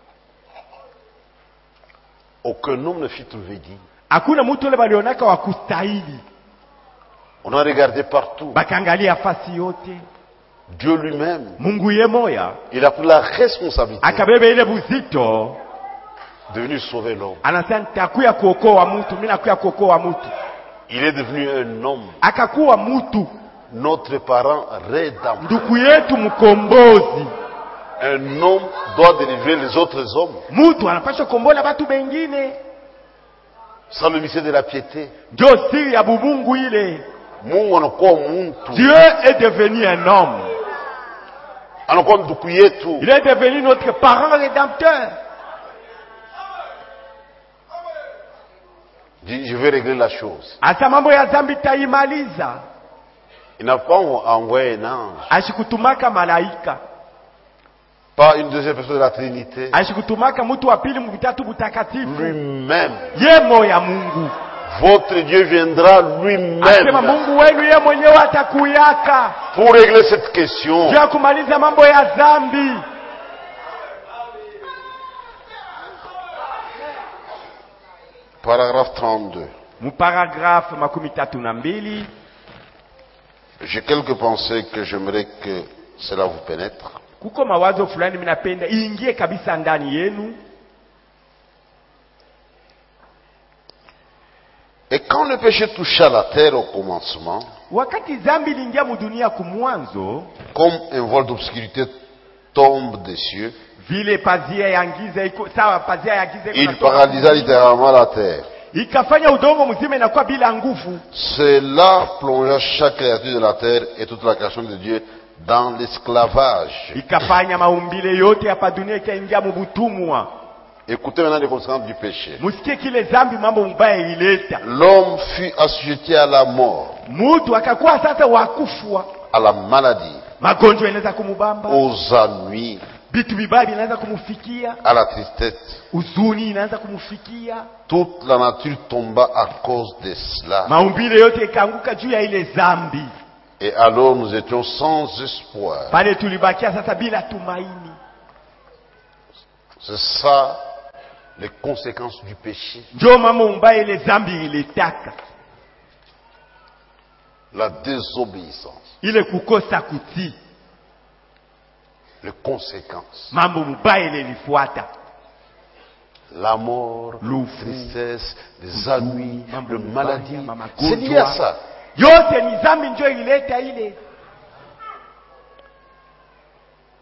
aucun homme ne fit trouver digne. Hakuna mtu ule balionaka wa kustahili. On a regardé partout. Bakangalia fasi yote. Dieu lui-même, Mungu ye moya il a pris la responsabilité akabebe ile buzito. de venir sauver l'homme. Anasema nitakuya kuokoa mtu, mimi nakuya kuokoa mtu. Il est devenu un homme, Akakuwa mtu, notre parent rédempteur. ndugu yetu mkombozi. Un homme doit délivrer les autres hommes. Mtu anapaswa kombola watu wengine. C'est le mystère de la piété. Ndio siri ya bubungu ile. Mungu anakuwa mtu. Dieu est devenu un homme. Anakuwa ndugu yetu. Il est devenu notre parent rédempteur. Dit, je vais régler la chose. Asa mambo ya dhambi taimaliza. Il n'a pas envoyé un ange. Ashikutumaka malaika. Pas une deuxième personne de la Trinité. Ashikutumaka mtu wa pili mvitatu butakatifu. Lui-même. Ye moya Mungu. Votre Dieu viendra lui-même Asema Mungu wenu ye mwenyewe atakuyaka. pour régler cette question. Juu ya kumaliza mambo ya dhambi. Paragraphe 32. Mparagrafu 32. J'ai quelques pensées que j'aimerais que cela vous pénètre. Kuko mawazo fulani minapenda iingie kabisa ndani yenu. Et quand le péché toucha la terre au commencement, Wakati dhambi iliingia mudunia kumwanzo, comme un voile d'obscurité tombe des cieux, vile pazia ya giza iko sawa, pazia ya giza iko il natoka paralysa littéralement la terre. ikafanya udongo mzima inakuwa bila nguvu. Cela plongea chaque créature de la terre et toute la création de Dieu dans l'esclavage. Ikafanya maumbile yote hapa dunia ikaingia mubutumwa. Écoutez maintenant les conséquences du péché. Musikie kile dhambi mambo mbaya ilileta. L'homme fut assujetti à la mort, Mtu akakuwa sasa wakufwa. à la maladie, Magonjwa yanaweza kumubamba. aux ennuis, Vitu vibaya vinaweza kumufikia. à la tristesse. Huzuni inaanza kumufikia. Toute la nature tomba à cause de cela. Maumbile yote ikaanguka juu ya ile dhambi. Et alors nous étions sans espoir. Pale tulibakia sasa bila tumaini. C'est ça les conséquences du péché. Ndio mambo mbaya ile dhambi ilitaka. La désobéissance. Ile kukosa kutii. Les conséquences. Mambo mbaya ile ilifuata. La mort, la L'oufou, tristesse, les ennuis, mambo le mbaya, maladie. magonjwa. C'est lié à ça. Yote ni dhambi ndio ileta ile.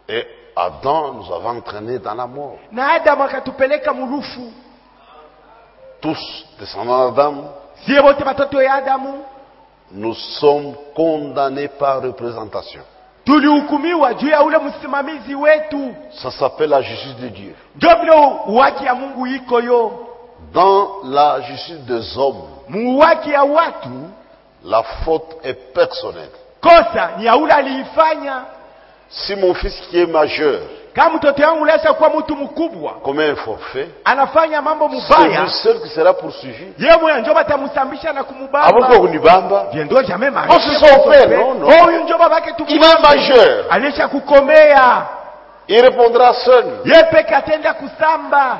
Et Adam nous avait entraînés dans la mort. Na Adamu akatupeleka mulufu. Tous descendants d'Adam, Sie wote batoto ya Adamu, nous sommes condamnés par représentation. tulihukumiwa juu ya ule msimamizi wetu. Ça s'appelle la justice de Dieu. Ndio vile haki ya Mungu iko yo. Dans la justice des hommes, Muhaki ya watu, la faute est personnelle. kosa ni ya ule aliifanya. Si mon fils qui est majeur Kama mtoto wangu lesa kuwa mtu mkubwa, commet un forfait, anafanya mambo c'est mubaya, lui seul qui sera poursuivi. yeye mwenyewe ndio batamsambisha na kumubamba. Avant qu'on y bamba, Ndio jamais mari. oh, c'est son père, non, non. Huyu ndio babake tu. Il est majeur. Alisha kukomea. Il répondra seul. Yeye peke atenda kusamba.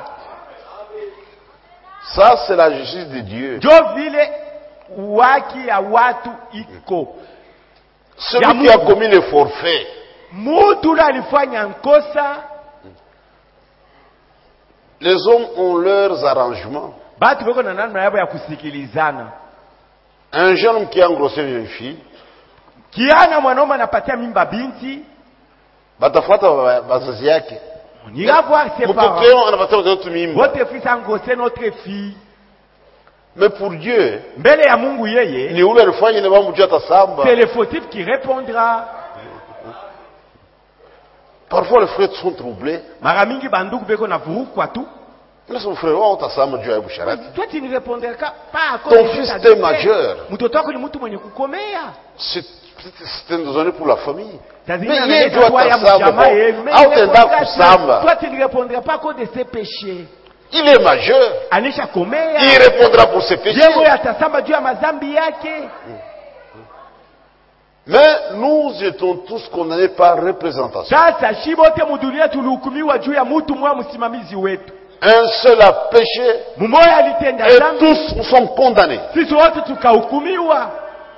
Ça, c'est la justice de Dieu. Ndio vile haki ya watu iko. Celui qui a commis le forfait, Mutu alifanya nkosa. les hommes ont leurs arrangements. Batu beko na namna yao ya kusikilizana. Un jeune homme qui a engrossé une fille, Kiana mwanaume anapatia mimba binti, batafuata bazazi yake. on ira voir ses parents. Mtoto anapatia mtoto mimba. Votre fils a engrossé notre fille. Mais pour Dieu, Mbele ya Mungu yeye, ni ule alifanya ile mambo juu atasamba. c'est le fautif qui répondra. Parfois les frères sont troublés. Mara mingi banduku beko na vurukwa tu. Mais son frère, on tasamba juu ya busharati. Toi tu ne répondras pas à Ton fils est majeur. Mtoto wako ni mtu mwenye kukomea. C'est désolé pour la famille. Mais il doit tasamba. Toi tu ne répondras pas à cause de ses péchés. Il est majeur. Anisha komea. Il répondra pour ses péchés. Yeye atasamba juu ya mazambi yake. Mais nous étions tous condamnés par représentation. Sasa shibote mudunia tulihukumiwa juu ya mtu mmoja msimamizi wetu. Un seul a péché Mmoja alitenda et dhambi. tous nous sommes condamnés. Sisi wote tukahukumiwa.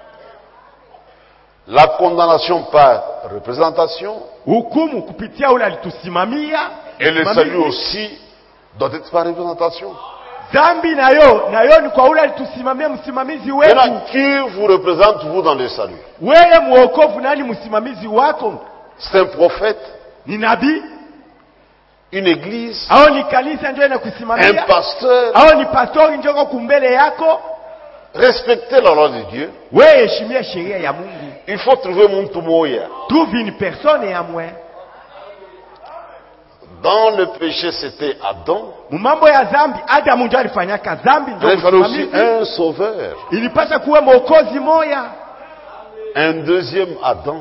La condamnation par représentation Hukumu kupitia ule alitusimamia. et le salut aussi doit être par représentation. Dhambi nayo ni kwa ule alitusimamia msimamizi wetu. Maintenant, qui vous représente vous dans le salut? Wewe muokovu nani msimamizi wako? C'est un prophète, Ni nabii? une église, Au ni kanisa ndio inakusimamia? un pasteur. Au ni pastori ndio kumbele yako? Respectez la loi de Dieu. Wewe heshimia sheria ya Mungu. Il faut trouver mtu moya. Trouve une personne ya mwe. Dans le péché, c'était Adam. Mumambo ya dhambi, Adamu ndio alifanyaka dhambi ndio. Il fallait aussi un sauveur. Ilipaswa kuwe mwokozi moya. Un deuxième Adam.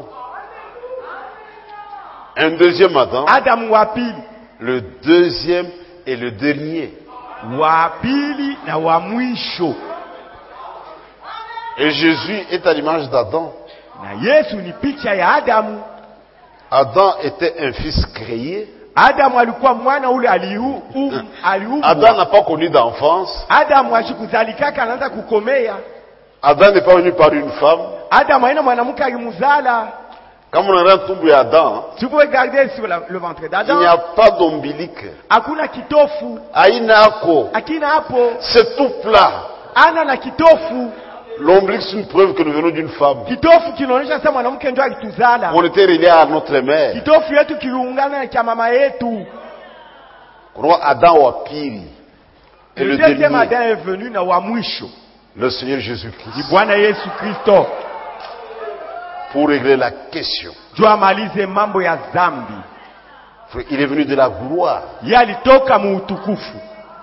Un deuxième Adam. Adamu wa pili. Le deuxième et le dernier. Wa pili na wa mwisho. Et Jésus est à l'image d'Adam. Na Yesu ni picha ya Adamu. Adam était un fils créé. Adamu alikuwa mwana ule aliumbwa. Adam n'a pas connu d'enfance. Adamu ashikuzalikaka anaanza kukomea. Adam n'est pas venu par une femme. Adamu haina mwanamke alimzala. Comme on regarde tout Adam, Si vous regardez sur le ventre il d'Adam, n'y a pas d'ombilique. hakuna kitofu. Aïnako. Akina hapo. C'est tout plat. Ana na kitofu. L'ombilique, c'est une preuve que nous venons d'une femme. Kitofu kinaonyesha sasa mwanamke ndio alituzala. On était reliés à notre mère. Kitofu yetu kiliungana na cha mama yetu. Kwa Adam wa pili. Et Le le deuxième dernier, Adam est venu na wa mwisho. le Seigneur Ni Jésus-Christ. Bwana Yesu Kristo. Pour régler la question. Juu amalize mambo ya dhambi. Il est venu de la gloire. Yeye alitoka mu utukufu.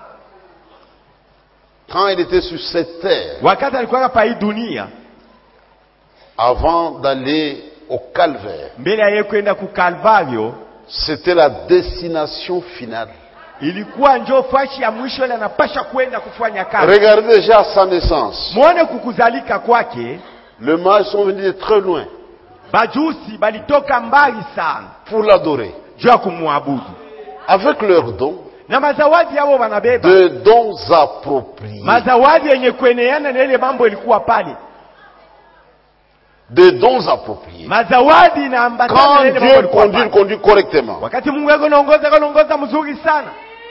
Quand il était sur cette terre, Wakati alikuwa hapa hii dunia, avant d'aller au calvaire, mbele ya yeye kwenda ku Kalvario, c'était la destination finale. ilikuwa njoo fashi ya mwisho ile anapasha kwenda kufanya kazi. Regardez déjà à sa naissance. Muone kukuzalika kwake, Les mages sont venus de très loin bajusi balitoka mbali sana pour l'adorer. juu ya kumwabudu. Avec leurs dons, Na mazawadi yao wanabeba. de dons appropriés. Mazawadi yenye kueneana na ile mambo ilikuwa pale. Des dons appropriés. Mazawadi na ambatana Quand na ile mambo Dieu ilikuwa pale. conduit correctement. Wakati Mungu yako anaongoza mzuri sana.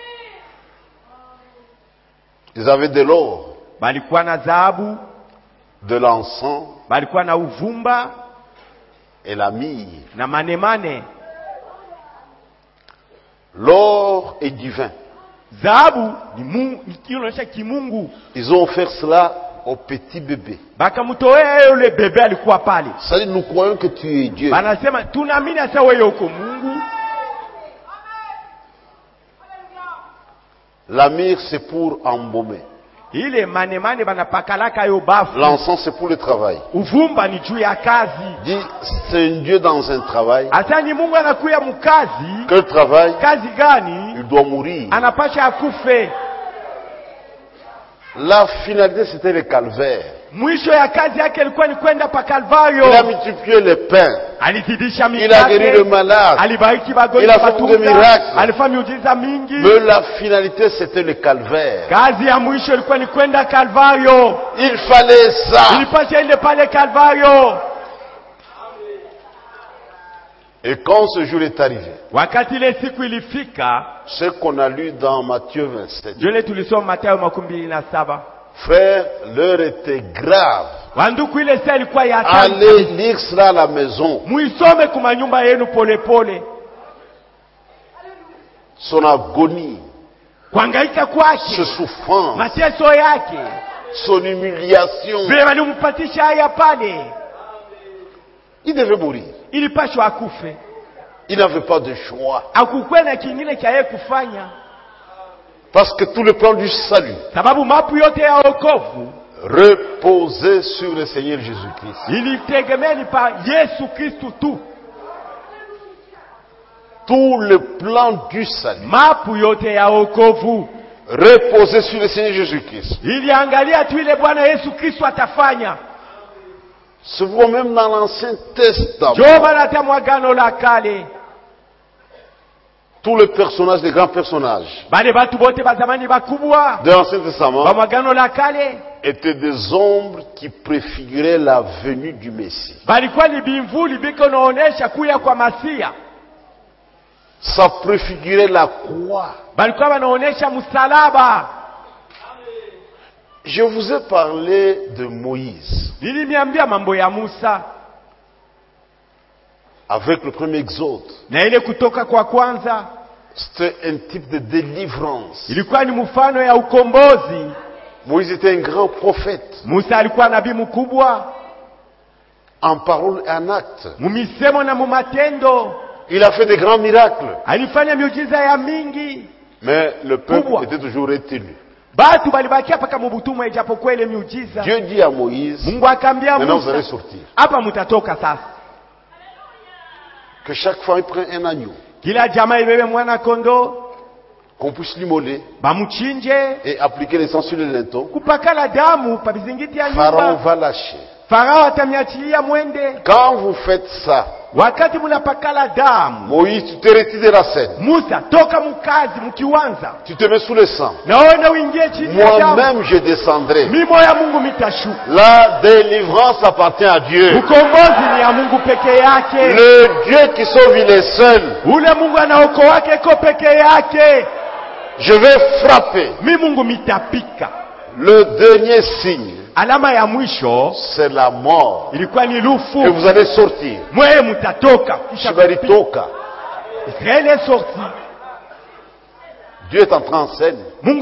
Ils avaient de l'or, Balikuwa na dhahabu, de l'encens balikuwa na uvumba et la myrrhe. na manemane. L'or est divin. Dhahabu ni kionyesha kimungu. Ils ont offert cela au petit bébé. Bakamtoa yule bebe alikuwa pale. Ça dit, nous croyons que tu es Dieu. Banasema tunaamini sasa wewe uko Mungu. La myrrhe c'est pour embaumer. Ile manemane banapakalaka yo bafu. L'encens c'est pour le travail. Uvumba ni juu ya kazi. Dit, c'est un Dieu dans un travail. Asa ni Mungu anakuya mkazi. Quel travail? Kazi gani? Il doit mourir. Anapasha akufe. La finalité c'était le calvaire. Mwisho ya kazi yake ilikuwa ni kwenda pa Kalvario. Il a multiplié les pains. Alizidisha mikate. Il a guéri le malade. Alibariki wagonjwa. Il a fait des miracles. Alifanya miujiza mingi. Mais la finalité c'était le calvaire. Kazi ya mwisho ilikuwa ni kwenda Kalvario. Il fallait ça. Ilipasha ende pale Kalvario. Et quand ce jour est arrivé, wakati ile siku ilifika, ce qu'on a lu dans Matthieu 27, jole tulisoma Mathayo 27, frère, l'heure était grave. wanduku ile saa ilikuwa ya hatari. Allez lire cela à la maison. Muisome kuma nyumba yenu pole pole. Son agonie, kuhangaika kwake, sa souffrance, mateso yake, son humiliation. vile walimpatisha haya pale. Il devait mourir. Ilipashwa akufe. Il n'avait pas de choix. Hakukuwa na kingine cha yeye kufanya. Parce que tout le plan du salut Sababu mapu yote ya wokovu reposait sur le Seigneur Jésus-Christ. ilitegemea ni pa Yesu Kristo tu. Tout le plan du salut Mapu yote ya wokovu reposait sur le Seigneur Jésus-Christ. iliangalia tu ile Bwana Yesu Kristo atafanya. Se voit même dans l'Ancien Testament. Tous les personnages, les grands personnages de l'Ancien Testament étaient des ombres qui préfiguraient la venue du Messie. Ça préfigurait la croix. Je vous ai parlé de Moïse. Avec le premier exode. C'était un type de délivrance. Moïse était un grand prophète. En parole et en acte. Il a fait des grands miracles. Mais le peuple était toujours retenu. Dieu dit à Moïse, maintenant vous allez sortir. Que chaque fois il prenne un agneau, qu'on puisse l'immoler et appliquer le sang sur le linteau. Pharaon va lâcher. Quand vous faites ça, Moïse, tu te retires de la scène. Tu te mets sous le sang. Moi-même je descendrai. La délivrance appartient à Dieu. Le Dieu qui sauve, il est seul. Je vais frapper. Le dernier signe, c'est la mort. Et vous allez sortir. Israël est sorti. Dieu est entré en scène.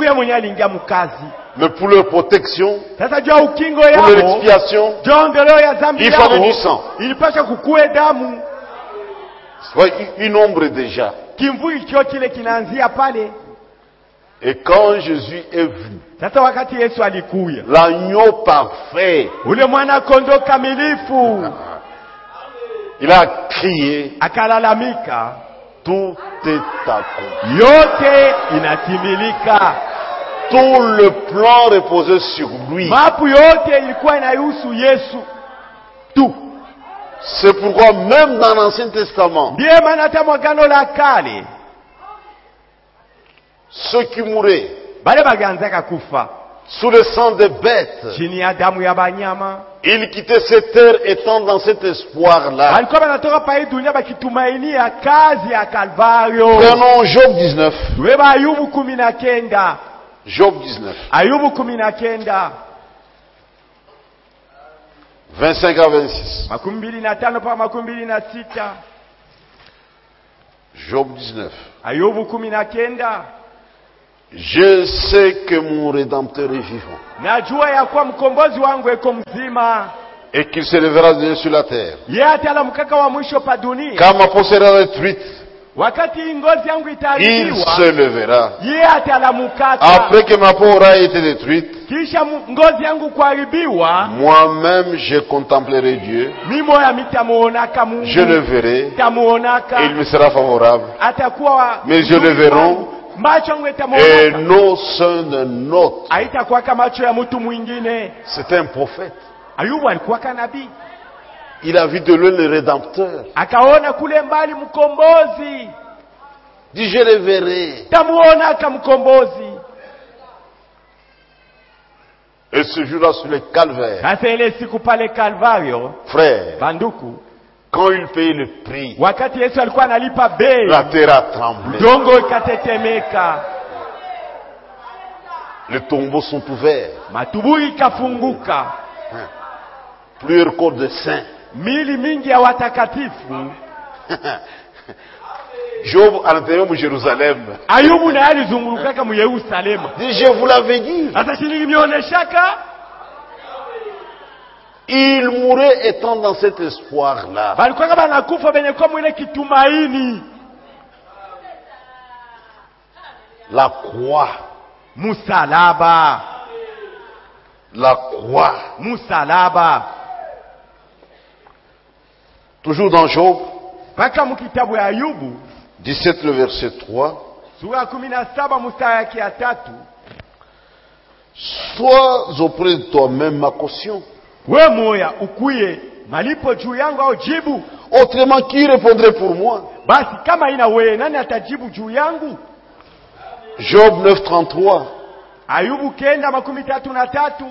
Mais pour leur protection, pour leur expiation, il faut du sang. Une ombre déjà. Et quand Jésus est venu, l'agneau parfait, il a crié, tout est accompli. Tout le plan reposait sur lui. C'est pourquoi même dans l'Ancien Testament, ceux qui mouraient sous le sang des bêtes, ils quittaient cette terre étant dans cet espoir-là. Prenons Job 19. Job 19. 25 à 26. Job 19. Ayubu 19. Je sais que mon Rédempteur est vivant. Najua ya kuwa mkombozi wangu eko mzima. Et qu'il se lèvera de sur la terre. Yeye atalamkaka wa mwisho pa dunia. Quand ma peau sera détruite, wakati ngozi yangu il itaharibiwa, se lèvera. yeye atalamkaka. Après que ma peau aura été détruite, kisha ngozi yangu kuharibiwa, moi-même je contemplerai Dieu. Mimi moya mitamuonaka Mungu. Je le verrai. Tamuonaka. Et il me sera favorable. Atakuwa mes yeux le verront. Macho yangu Et itamuonaka. non ceux d'un autre. Haitakuwa kama macho ya mtu mwingine. C'est un prophète. Ayubu alikuwa nabii. Il a vu de loin le Rédempteur. Akaona kule mbali mkombozi. Dit je le verrai. Tamuonaka mkombozi. Et ce jour-là sur le calvaire, sasa ile siku pale Kalvario, frère, banduku, quand il payait le prix, wakati Yesu alikuwa analipa bei, la terre a tremblé. dongo ikatetemeka, les tombeaux sont ouverts. matuburi ikafunguka, Plusieurs corps de saints. mili mingi ya watakatifu. Job anatembea mu Jérusalem. Ayubu na alizungurukaka mu Yerusalemu. Dit je vous l'avais dit. Hata shilingi mioneshaka. Il mourait étant dans cet espoir-là. Balikuwa kama nakufa benye kwa mwile kitumaini. La croix. Musalaba. La croix. Musalaba. Toujours dans Job. Paka mu kitabu ya Ayubu. 17 le verset 3. Sura 17 mstari yake ya 3. Sois auprès de toi-même ma caution. We moya ukuye malipo juu yangu au jibu. Autrement qui répondrait pour moi? Basi kama ina wewe nani atajibu juu yangu? Job 9:33. Ayubu 9:33.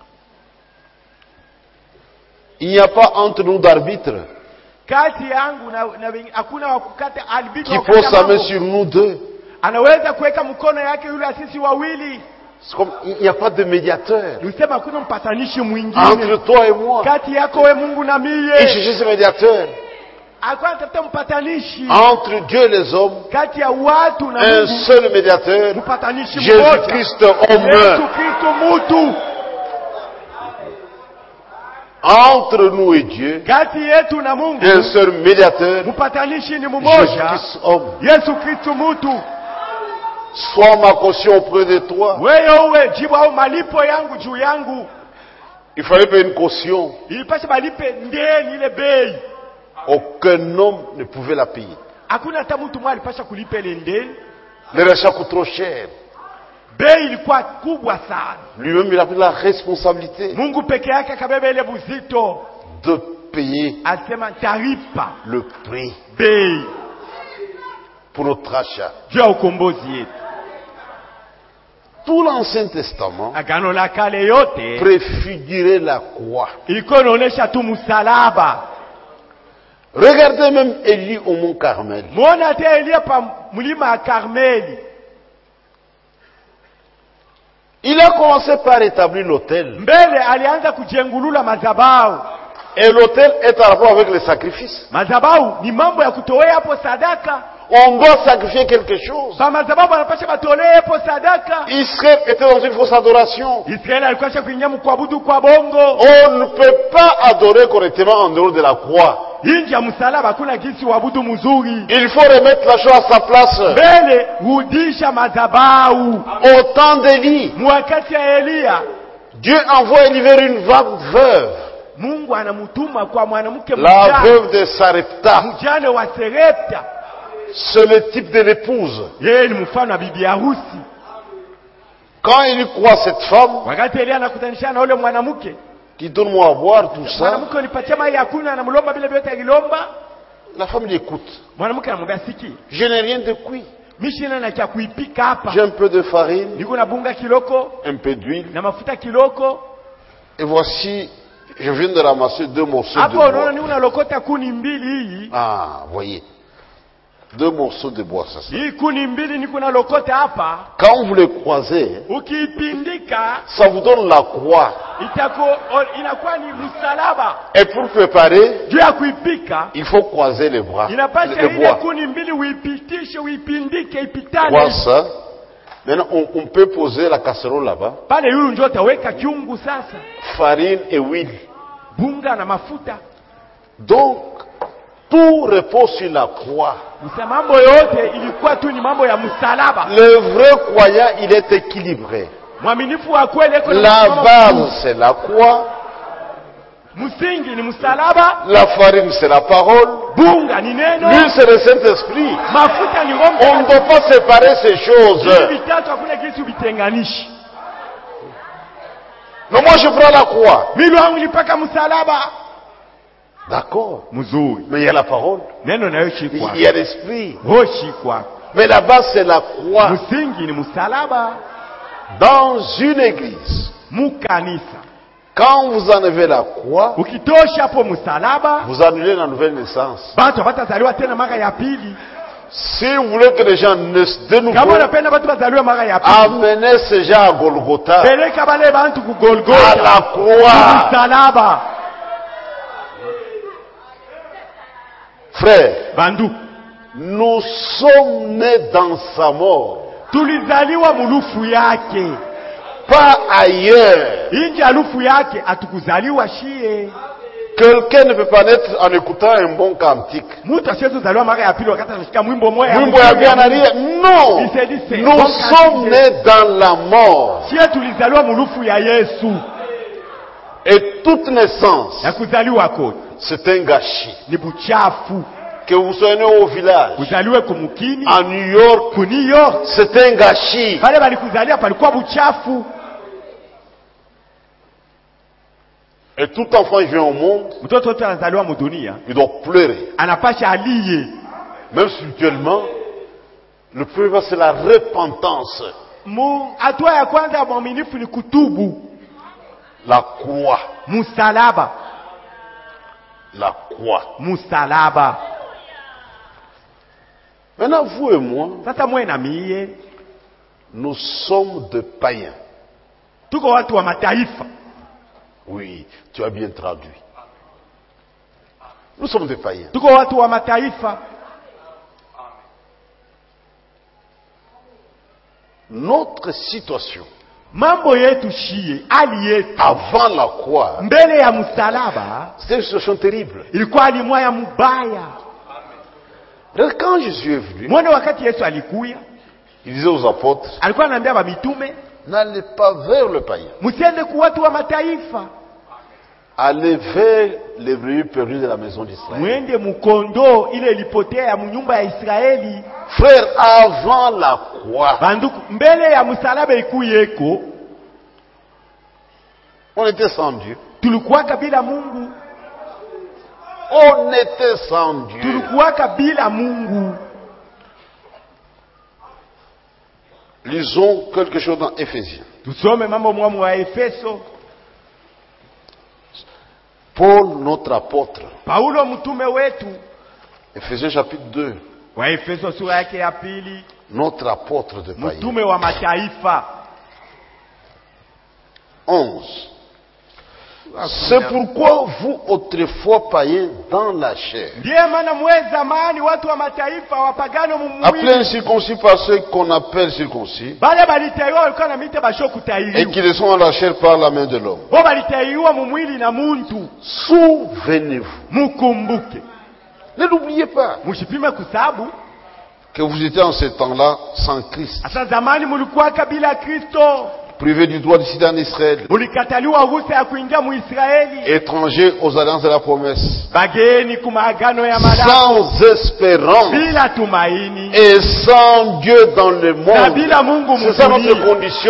Il n'y a pas entre nous d'arbitre Kati yangu na hakuna wa kukata arbitre qui pose sa main sur nous deux. Anaweza kuweka mkono yake yule sisi wawili. Comme, il n'y a pas de médiateur Lusema kuna mpatanishi mwingine entre toi et moi. Kati yako we Mungu na mie. Et chercher ce médiateur Alikuwa anatafuta mpatanishi entre Dieu et les hommes. kati ya watu na Un Mungu. seul médiateur, Mpatanishi mmoja. Jésus-Christ homme. Yesu Kristo mutu. Entre nous et Dieu, Kati yetu na Mungu. un seul médiateur, Mpatanishi ni mmoja. Jésus-Christ homme. Yesu Kristo mutu. Sois ma caution auprès de toi. Wewe jibu au malipo yangu juu yangu. Il fallait payer une caution. Ilipasha malipe ndeni ile bei. Aucun homme ne pouvait la payer. Hakuna hata mtu mmoja alipasha kulipa ile ndeni. Le rachat coûte trop cher. Bei ilikuwa kubwa sana. Lui-même, il a pris la responsabilité Mungu peke yake akabeba ile buzito. de payer Asema taripa le prix bei pour notre achat. juu ya ukombozi yetu. Tout l'Ancien Testament Agano la kale yote préfigurait la croix. ilikuwa inaonyesha tu msalaba. Regardez même Élie au mont Carmel. Muona hata Elia pa mlima wa Karmeli. Il a commencé par établir l'autel. Mbele alianza kujengulula madhabahu. Et l'autel est en rapport avec les sacrifices. Madhabahu ni mambo ya kutolea hapo sadaka. On doit sacrifier quelque chose. Ba madhabahu wanapasha batolee hapo sadaka. Israël était dans une fausse adoration. Israeli alikuwa kuingia mkuabudu kwa bongo. On ne peut pas adorer correctement en dehors de la croix. Inji ya msalaba hakuna jinsi uabudu mzuri. Il faut remettre la chose à sa place. Mbele rudisha madhabahu. Au temps d'Élie, Mwakati ya Elia, Dieu envoie Élie vers une veuve. Mungu anamutuma kwa mwanamke La veuve de Sarepta. mjane wa Serepta. C'est le type de l'épouse. Yeye ni mfano wa bibi harusi. Quand il croit cette femme, Wakati Elia anakutanisha na ule mwanamke, qui donne-moi à boire tout ça, mwanamke unipatia maji ya kunywa, anamlomba bila vyote alilomba. la femme l'écoute. Mwanamke anamwambia siki, Je n'ai rien de cuit. mishina na cha kuipika hapa. J'ai un peu de farine, Niko na bunga kiloko un peu d'huile. na mafuta kiloko. Et voici, je viens de ramasser 2 morceaux de Hapo unaona bois. ni unalokota kuni mbili hii. Ah, voyez. 2 morceaux de bois, c'est ça. Quand vous les croisez, ça vous donne la croix. Et pour préparer, il faut croiser les bras. Voir ça. Maintenant, on peut poser la casserole là-bas. Farine et huile. Donc, tout repose sur la croix. Le vrai croyant, il est équilibré. La base, c'est la croix. La farine, c'est la parole. L'huile, c'est le Saint-Esprit. On ne doit pas séparer ces choses. Mais moi, je prends la croix. D'accord. Mais il y a la parole. Il y a l'esprit. Mais la base, c'est la croix. Dans une église, quand vous enlevez la croix, vous annulez la nouvelle naissance. Si vous voulez que les gens naissent de nouveau, amenez ces gens à Golgotha, à la croix. Frère, nous sommes nés dans sa mort. Pas ailleurs. Quelqu'un ne peut pas naître en écoutant un bon cantique. Non. Nous sommes nés dans la mort. Et toute naissance, c'est un gâchis. Que vous soyez né au village, à New York, c'est un gâchis. Et tout enfant qui vient au monde, il doit pleurer. Même spirituellement, le premier c'est la repentance. La croix. La croix. Maintenant, vous et moi, nous sommes de païens. Oui, tu as bien traduit. Nous sommes des païens. Notre situation avant la croix, c'était une situation terrible. Quand Jésus est venu, il disait aux apôtres, n'allez pas vers le païen. Allez vers les brebis perdues de la maison d'Israël. Frère, avant la croix, on était sans Dieu. On était sans Dieu. Lisons quelque chose dans Éphésiens. Paul, notre apôtre. Éphésiens chapitre 2. Notre apôtre de païen. 11. C'est pourquoi vous, autrefois païens, dans la chair, appelés incirconcis par ceux qu'on appelle circoncis, et qui le sont en la chair par la main de l'homme. Souvenez-vous. Ne l'oubliez pas que vous étiez en ce temps-là sans Christ, privé du droit de citer en Israël, étranger aux alliances de la promesse, sans espérance et sans Dieu dans le monde. C'est ça notre condition.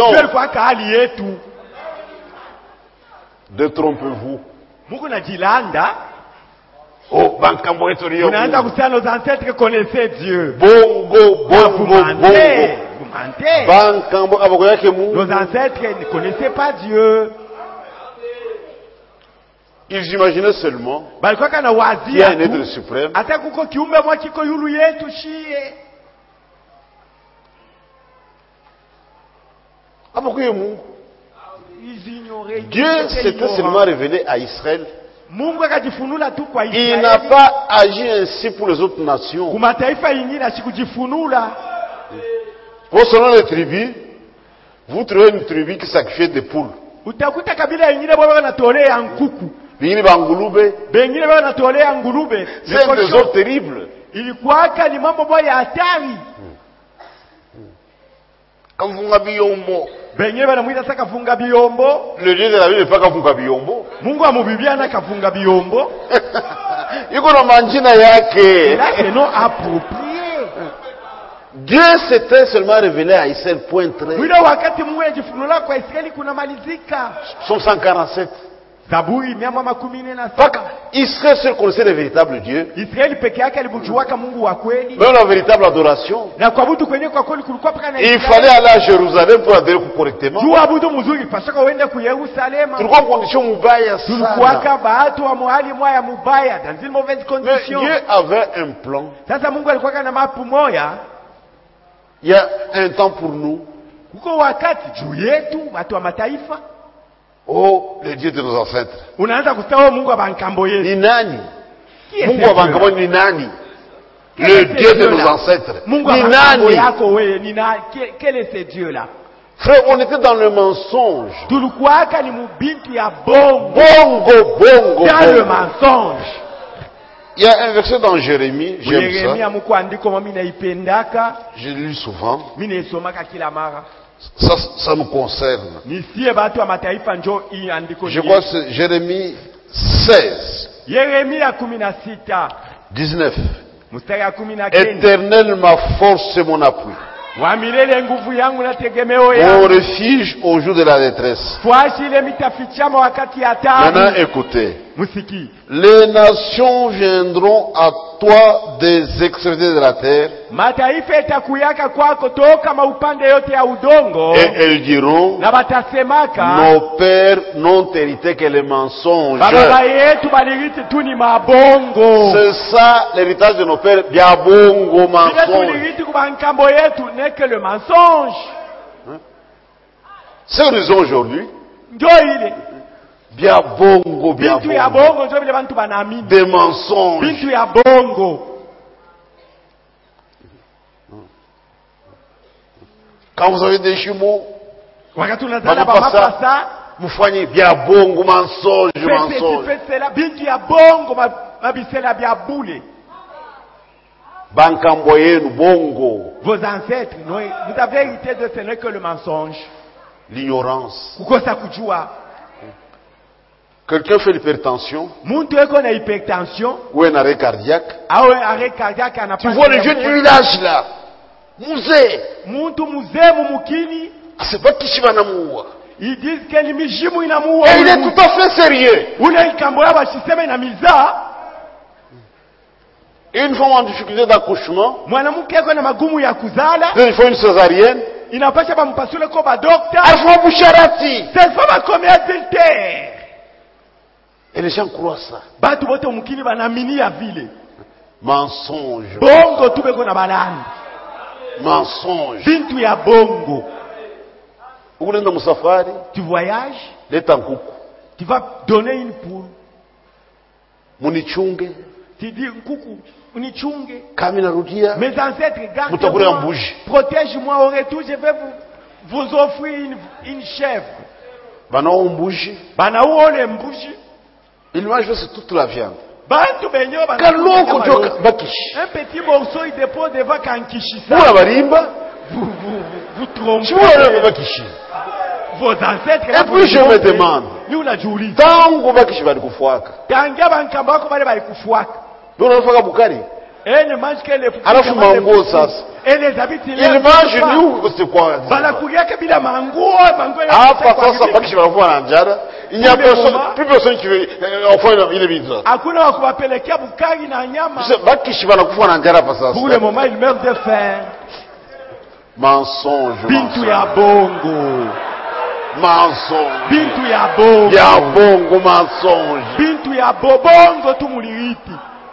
Détrompez-vous. Oh, nos ancêtres connaissaient Dieu. Bongo. Nos ancêtres ne connaissaient pas Dieu. Ils imaginaient seulement qu'il y a un être suprême. Ah, pourquoi Dieu s'était seulement révélé à Israël. Il n'a pas agi ainsi pour les autres nations. Pour selon les tribus, vous trouvez une tribu qui sacrifiait des poules. C'est un désordre terrible. Kafunga biyombo. Le Dieu de la Bible n'est pas Kafunga biyombo. Mungu wa Biblia na kafunga biyombo. Yuko na manjina yake. Là c'est non approprié. Dieu s'était seulement révélé à Israël, point très. Psaume 147. Israël seul connaissait le véritable Dieu. Même la véritable adoration. Il fallait aller à Jérusalem pour adorer correctement. Tulikuwa condition mubaya sana. Mais Dieu avait un plan. Il y a un temps pour nous. Oh, le Dieu de nos ancêtres. Ni nani? Mungu wa bangambo ni nani? Le Dieu de nos ancêtres. Ni nani? Quel est ce Dieu-là? Frère, on était dans le mensonge. Dans le mensonge. Il y a un verset dans Jérémie, j'aime ça. Je lu souvent. Ça me concerne. Je crois que c'est Jérémie 16. 19. Éternel, ma force et mon appui. Mon refuge au jour de la détresse. Maintenant, écoutez. Les nations viendront à toi des extrémités de la terre. Et elles diront, nos pères n'ont hérité que les mensonges. C'est ça l'héritage de nos pères. Biabongo, mensonge. C'est ce que nous disons aujourd'hui. Biabongo. Des mensonges. Quand vous avez des jumeaux, vous faites biabongo, mensonge. Bankamboyenu, bongo. Vos ancêtres, vous avez hérité de ce n'est que le mensonge. L'ignorance. Quelqu'un fait l'hypertension ou un arrêt cardiaque. Tu vois les jeux du village là. Musée. C'est pas Kishivanamoua. Ils disent que l'imijimu inamuua. Et il est tout à fait sérieux. Une femme en difficulté d'accouchement. Il faut une césarienne. Il n'a pas de pampasule comme un docteur. Elle faut boucharati. Cette femme a commis adultère. Et les gens croient ça. Mensonge. Bongo tout beko na banani. Mensonge. Bintu ya bongo. Tu voyages. Tu vas donner une poule. Munichunge. Tu dis coucou. Unichunge. Mes ancêtres, gardez-moi. Protège-moi au retour. Je vais vous offrir une chèvre. Il mange toute la viande. Un petit morceau, il dépose devant Kankishisa. Vous trompez. Vos ancêtres. Et puis je me demande. Il mange que les il mange nous, c'est quoi? Il n'y a personne, plus personne qui veut enfin il est bizarre. Pour le moment, il meurt de faim. Mensonge. Mensonge. Bintu ya bongo. Ya bongo mensonge. Bintu ya bongo tumuliriti.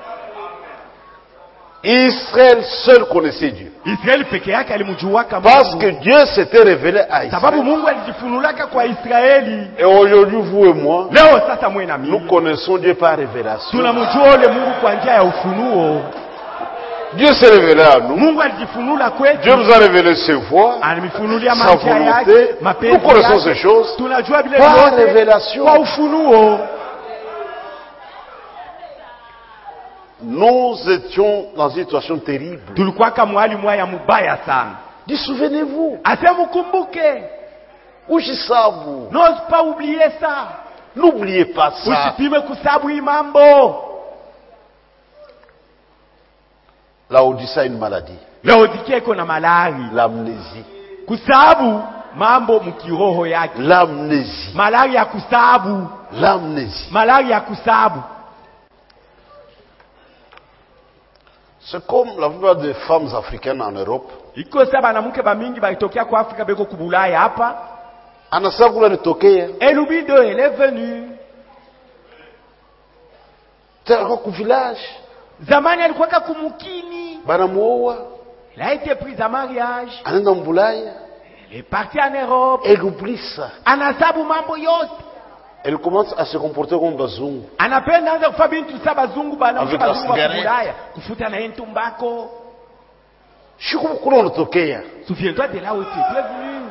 Israël seul connaissait Dieu. Israël peke yake alimjuaka Mungu. Parce que Dieu s'était révélé à Israël. Sababu Mungu alijifunulaka kwa Israeli. Et aujourd'hui vous et moi, leo sasa mwe na mimi, nous connaissons Dieu par révélation. Tunamjua ule Mungu kwa njia ya ufunuo. Dieu s'est révélé à nous. Mungu alijifunula kwetu. Dieu nous a révélé ses voies, sa volonté. Nous connaissons ces choses par révélation. Kwa ufunuo. Nous étions dans une situation terrible. Tulikuwa kama hali moja mbaya sana. Dis, souvenez-vous. Asemkumbuke. Ujisabu. N'ose pas oublier ça. N'oubliez pas ça. Usipime kusabu hii mambo. Laodicée a une maladie. Laodicea iko na malari. L'amnésie. Kusabu mambo mkiroho yake. L'amnésie. Malari ya kusabu. L'amnésie. Malari ya kusabu. C'est comme la plupart des femmes africaines en Europe. Iko saba na mke ba mingi balitokea kwa Afrika beko kubulaya hapa. Anasema kula nitokea. Elubido elle est venue. Tellement ku village. Zamani alikuwa kumukini. Banamuoa. Il a été pris en mariage. Anaenda mbulaya. Elle est partie en Europe. Elle oublie ça. Anasabu mambo yote. Elle commence à se comporter comme bazungu. Anapenda anza kufanya bintu za bazungu bana avec la cigarette. Kufuta na ntumbako. Shiko kuna unatokea. Souviens-toi de là où tu es venu.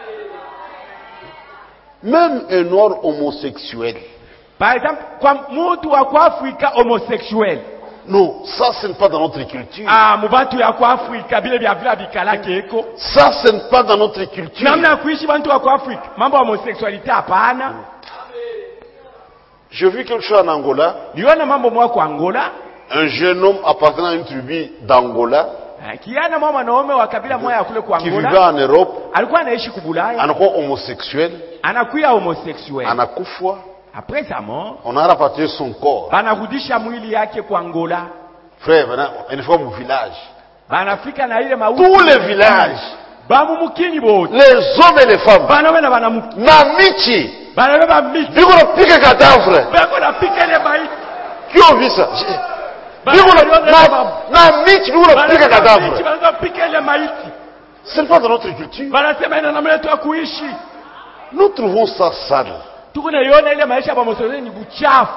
Même un noir homosexuel. Par exemple, comme mtu wa Afrika homosexuel. Non, ça ce n'est pas dans notre culture. Ah, mubatu ya Afrika bile bya vila bikalake eko. Ça ce n'est pas dans notre culture. Namna kuishi bantu wa Afrika. Mambo ya homosexualité hapana. J'ai vu quelque chose en Angola. Niona mambo mwa kwa Angola. Un jeune homme appartenant à une tribu d'Angola. Kiana mama wanaume wa kabila moja kule kwa Angola. Qui vivait en Europe. Alikuwa anaishi kubulaya. Anakuwa homosexuel. Anakuwa homosexuel. Anakufa. Après sa mort, on a rapatrié son corps. Banarudisha mwili yake kwa Angola. Frère, une fois au village. Banafika na ile mauti. Tous les villages. Bamumukini bote. Les hommes et les femmes. Banaume na banamuki. Na michi. Banabeba michi. Biko na pique cadavre. Biko na pique les maïs. Qui ont vu ça? Biko na michi biko na pique cadavre. Michi bana pique les maïs. C'est pas dans notre culture. Banasema ina namna yetu ya kuishi. Nous trouvons ça sale. Tukunaiona ile maisha ya Mosoni ni buchafu.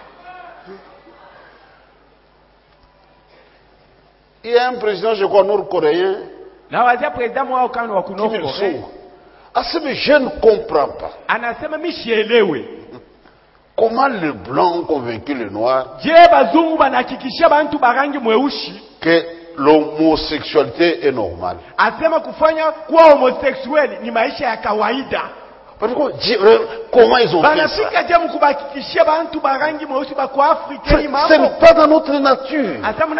Il y a un président, je crois, nord-coréen. Na wazia président mwao kama wa Nord-Coréen. Ah, je ne comprends pas. Anasema mishielewe. Comment les blancs ont convaincu les noirs Je bazungu banahakikishia bantu barangi mweushi que l'homosexualité est normale. Asema kufanya kuwa homosexuel ni maisha ya kawaida. Comment ils ont fait ça? Ce n'est pas dans notre nature.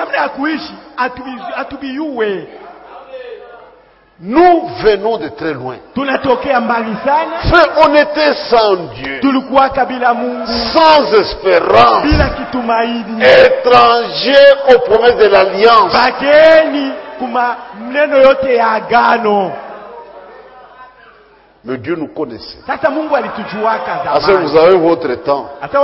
Nous venons de très loin. Frère, on était sans Dieu, sans espérance, étrangers aux promesses de l'alliance. Mais Dieu nous connaissait. Parce que vous avez votre temps.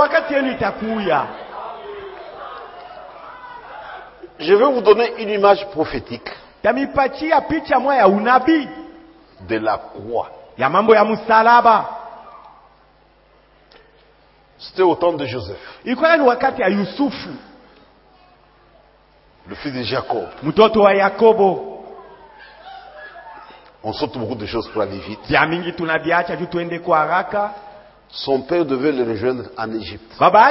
Je vais vous donner une image prophétique de la croix. C'était au temps de Joseph, le fils de Jacob. On saute beaucoup de choses pour aller vite. Son père devait le rejoindre en Égypte.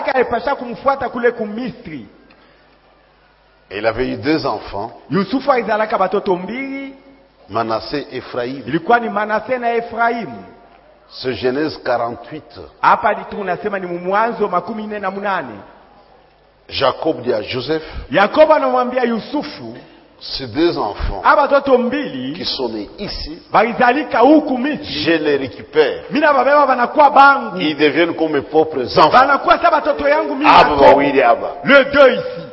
Et il avait eu 2 enfants, Manassé et Ephraïm. C'est Genèse 48. Jacob dit à Joseph, ces 2 enfants qui sont nés ici, je les récupère. Ils deviennent comme mes propres enfants. Le 2 ici.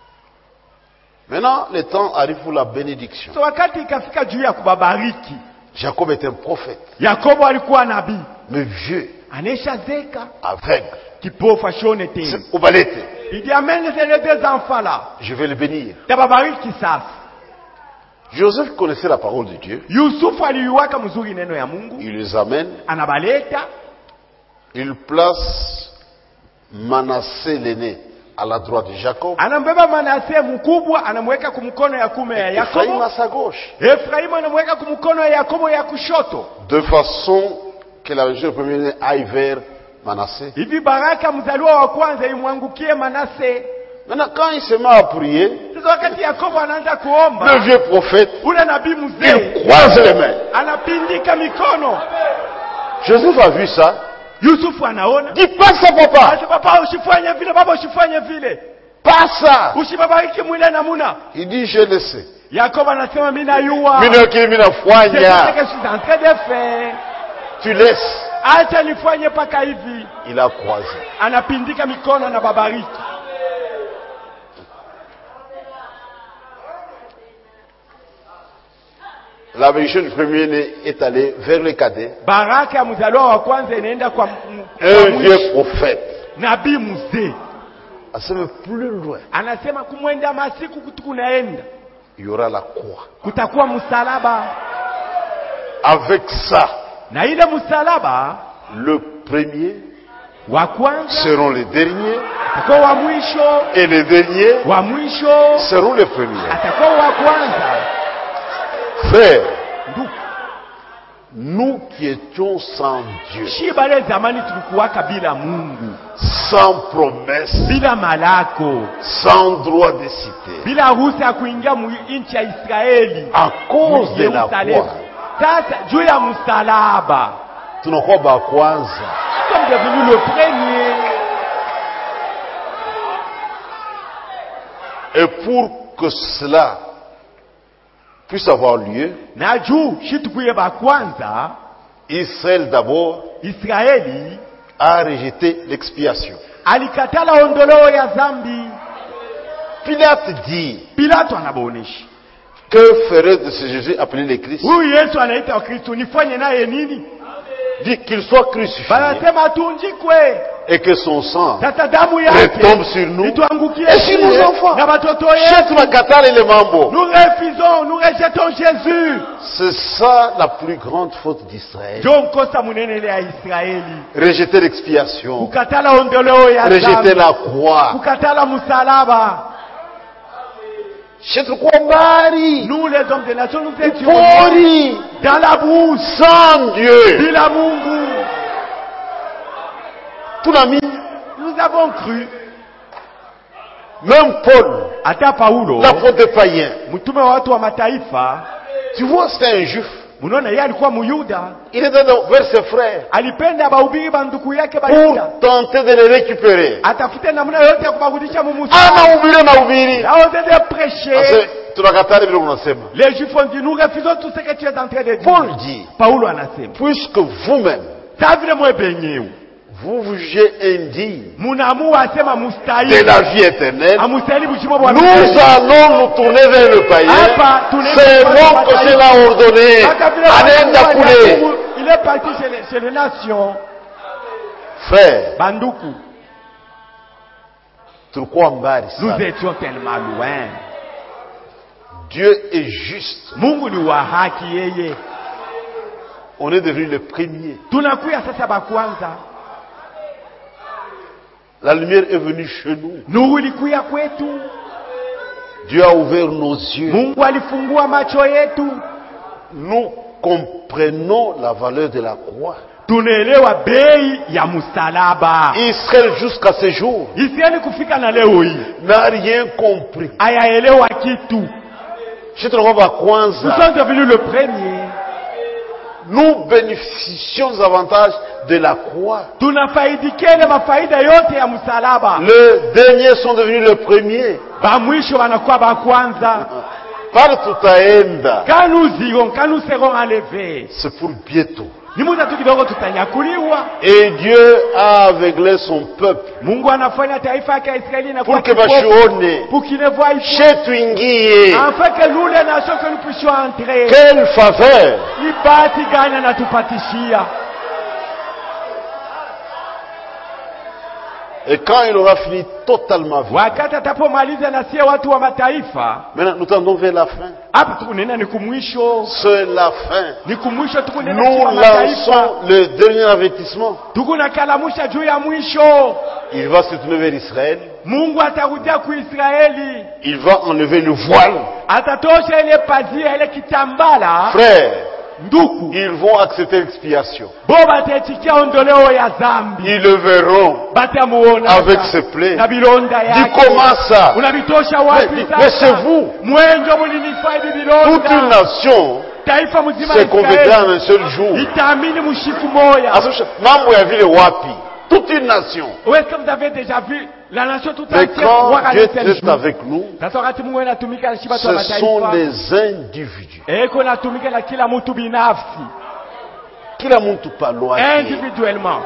Maintenant, le temps arrive pour la bénédiction. Jacob est un prophète. Yakobo alikuwa nabii. Mais vieux. Aneshazeka. Aveugle. Kipofu ashone tena. Ubalete. Il dit amène les deux enfants là. Je vais les bénir. Tababariki sasa. Joseph connaissait la parole de Dieu. Yusufu aliuwaka mzuri neno ya Mungu. Il les amène. Anabaleta. Il place Manassé l'aîné à la droite de Jacob. Anambeba Manassé mkubwa anamweka kumkono ya kume ya Yakobo. Ephraim à sa gauche. Ephraim anamweka kumkono ya Yakobo ya kushoto. De façon que la région première aille vers Manassé. Hivi baraka mzaliwa wa kwanza imwangukie Manassé. Maintenant, quand il se met à prier, le vieux prophète, il croise les mains. Joseph a vu ça. Dis pas ça, papa. Pas ça. Il dit, je le sais. Tu laisses. Il a croisé. La bénédiction du premier-né est allée vers le cadet. Un vieux prophète. Asema plus loin. Il y aura la croix. Avec ça, le premier seront les derniers et les derniers seront les premiers. Frère, nous qui étions sans Dieu, sans promesse, sans droit de cité, à cause de la croix, tu n'as pas quoi devenu le premier. Et pour que cela puisse avoir lieu, Israël d'abord a rejeté l'expiation. Pilate dit, que ferait de ce Jésus appelé le Christ? Dit qu'il soit crucifié et que son sang retombe sur nous et sur nos enfants. Nous refusons, nous rejetons Jésus. C'est ça la plus grande faute d'Israël. Rejeter l'expiation, rejeter la croix. Nous les hommes des nations, nous étions dans la boue, sans Dieu. Nous avons cru. Même Paul, l'apôtre des païens, tu vois, c'était un juif. Il était vers ses frères pour tenter de les récupérer. Les Juifs ont dit, nous refusons tout ce que tu es en train de dire. Paul dit, puisque vous-même, vous vous jugez indigne de la vie éternelle, nous allons nous tourner vers le païen. C'est moi que cela a ordonné. Il est parti chez les nations. Frère, nous étions tellement loin. Dieu est juste. On est devenu le premier. La lumière est venue chez nous. Dieu a ouvert nos yeux. Nous comprenons la valeur de la croix. Israël jusqu'à ce jour n'a rien compris. Nous sommes devenus le premier. Nous bénéficions des avantages de la croix. Les derniers sont devenus le premier. Quand nous irons, quand nous serons enlevés, c'est pour bientôt. Ni muda tu kidogo tutanyakuliwa. Et Dieu a aveuglé son peuple. Mungu anafanya taifa ya Israeli na pour que bashuone. Pour qu'il ne voie Chetu ingie. Afin que nous les nations que nous puissions entrer. Quelle faveur. Ibati gani anatupatishia. Et quand il aura fini totalement vu. Wakati atapomaliza na sie watu wa mataifa. Maintenant nous tendons vers la fin. Hapa tukunena ni kumwisho. C'est la fin. Ni kumwisho tukunena nous lançons le dernier avertissement. Tukunakalamusha juu ya mwisho. Il va se tourner vers Israël. Mungu atarudia ku Israeli. Il va enlever le voile. Atatosha ile pazia ile kitambala. Frère, nduku, ils vont accepter l'expiation. Ils le verront avec ses plaies. Dis comment ça? Mais c'est vous. Toute une nation s'est convertie en un seul jour. Mambo ya vile wapi? Toute une nation. Est-ce que vous avez déjà vu la nation tout entière? Mais quand Dieu est avec nous, ce sont les individus. Kila mtu paloa. Individuellement.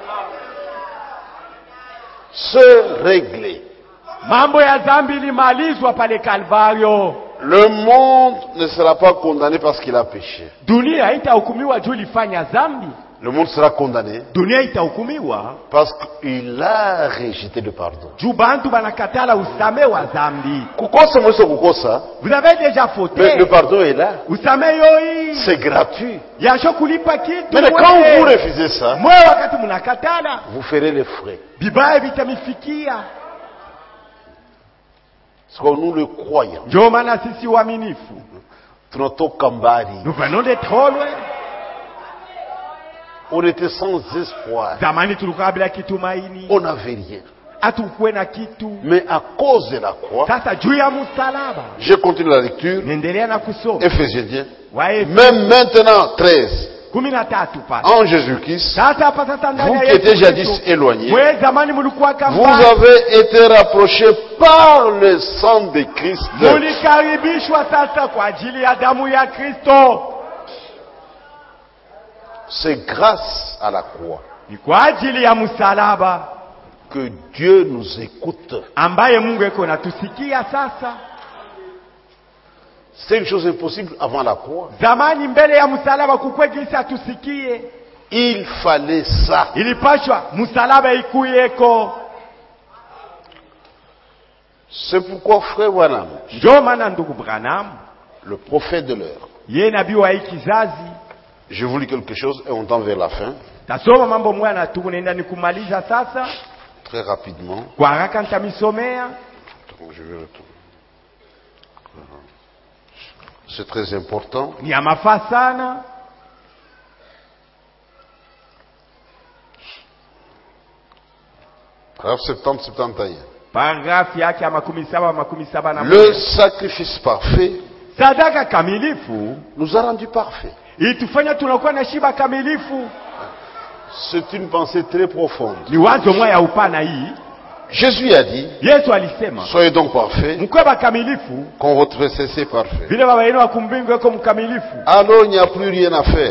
Se régler. Mambo ya dhambi ilimalizwa pale Calvario. Le monde ne sera pas condamné parce qu'il a péché. Dunia haitahukumiwa juu ilifanya dhambi. Le monde sera condamné dunia itahukumiwa parce qu'il a rejeté le pardon. Juu bantu banakatala usame wa dhambi. Kukosa mweso kukosa. Vous avez déjà fauté. Mais le pardon est là. Usame yoi. C'est gratuit. Yasho kulipa kitu. Mais quand vous refusez ça, mwe wakati munakatala, vous ferez les frais. Bibaya vitamifikia. Parce que nous le croyons. Ndio maana sisi waaminifu. Tunatoka mbali. Nous venons de trop loin. On était sans espoir. On n'avait rien. Mais à cause de la croix, je continue la lecture. Éphésiens. Même maintenant, 13. En Jésus-Christ, vous qui étiez jadis éloignés, vous avez été rapprochés par le sang de Christ. C'est grâce à la croix que Dieu nous écoute. C'est une chose impossible avant la croix. Il fallait ça. C'est pourquoi frère Branham, le prophète de l'heure, je vous lis quelque chose et on tend vers la fin. Très rapidement. Je vais retourner. C'est très important. Paragraphe 70-71. Le sacrifice parfait nous a rendus parfaits. C'est une pensée très profonde. Jésus a dit, soyez donc parfaits, quand votre cessez parfait. Alors il n'y a plus rien à faire.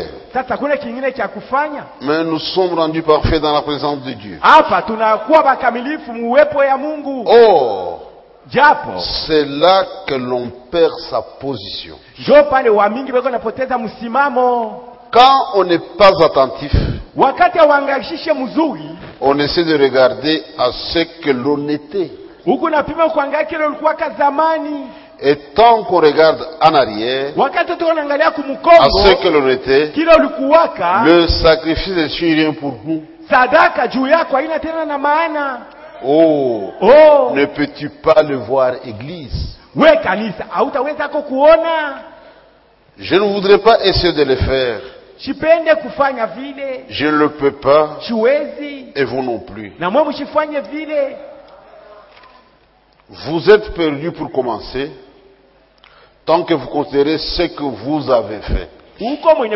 Mais nous sommes rendus parfaits dans la présence de Dieu. Oh, c'est là que l'on perd sa position. Quand on n'est pas attentif, on essaie de regarder à ce que l'on était. Et tant qu'on regarde en arrière à ce que l'on était, le sacrifice ne suit rien pour nous. Oh, ne peux-tu pas le voir, Église? Je ne voudrais pas essayer de le faire. Je ne le peux pas. Et vous non plus. Vous êtes perdus pour commencer, tant que vous considérez ce que vous avez fait. Mais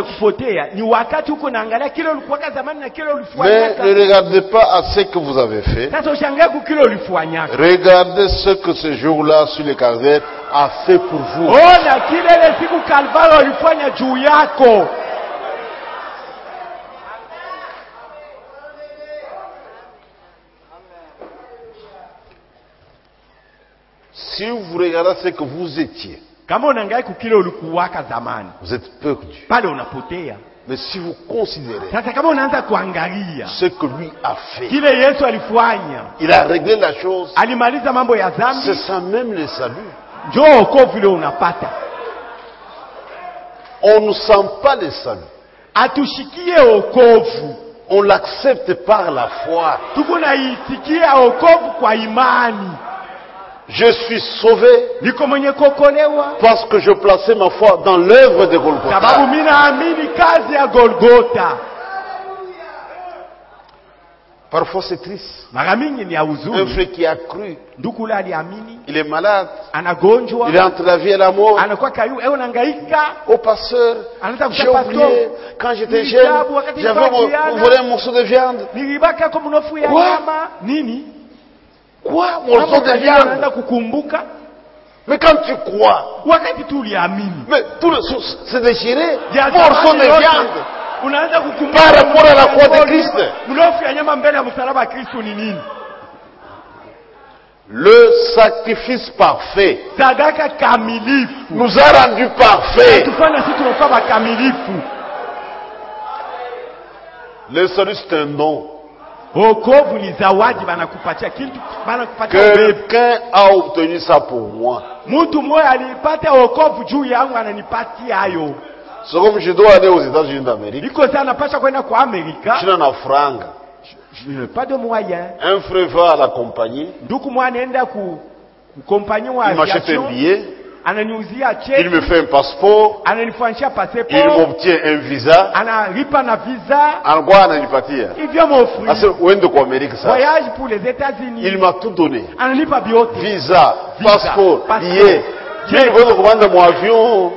ne regardez pas à ce que vous avez fait. Regardez ce que ce jour-là sur le calvaire a fait pour vous. Si vous regardez ce que vous étiez, vous êtes perdu. Mais si vous considérez ce que lui a fait, il a réglé la chose, c'est ça même le salut. On ne sent pas le salut. On l'accepte par la foi. Je suis sauvé parce que je plaçais ma foi dans l'œuvre de Golgotha. Parfois c'est triste. Un frère qui a cru, il est malade, il est entre la vie et la mort. Oh pasteur, j'ai oublié, quand j'étais jeune, j'avais volé un morceau de viande. Quoi? Morceau de viande? Mais quand tu crois, mais tout le c'est déchiré, morceau de viande. Par rapport à la croix de Christ. Le sacrifice parfait nous a rendus parfaits. Le salut c'est un don. Quelqu'un a obtenu ça pour moi. C'est comme je dois aller aux États-Unis d'Amérique. Je n'en ai franc. Je n'ai pas de moyens. Un frère va à la compagnie. Il m'achète un billet. Il me fait un passeport. Il m'obtient un visa. En quoi on a parti? Voyage pour les États-Unis. Il m'a tout donné. Visa, passeport, billet. Il veut commander mon avion.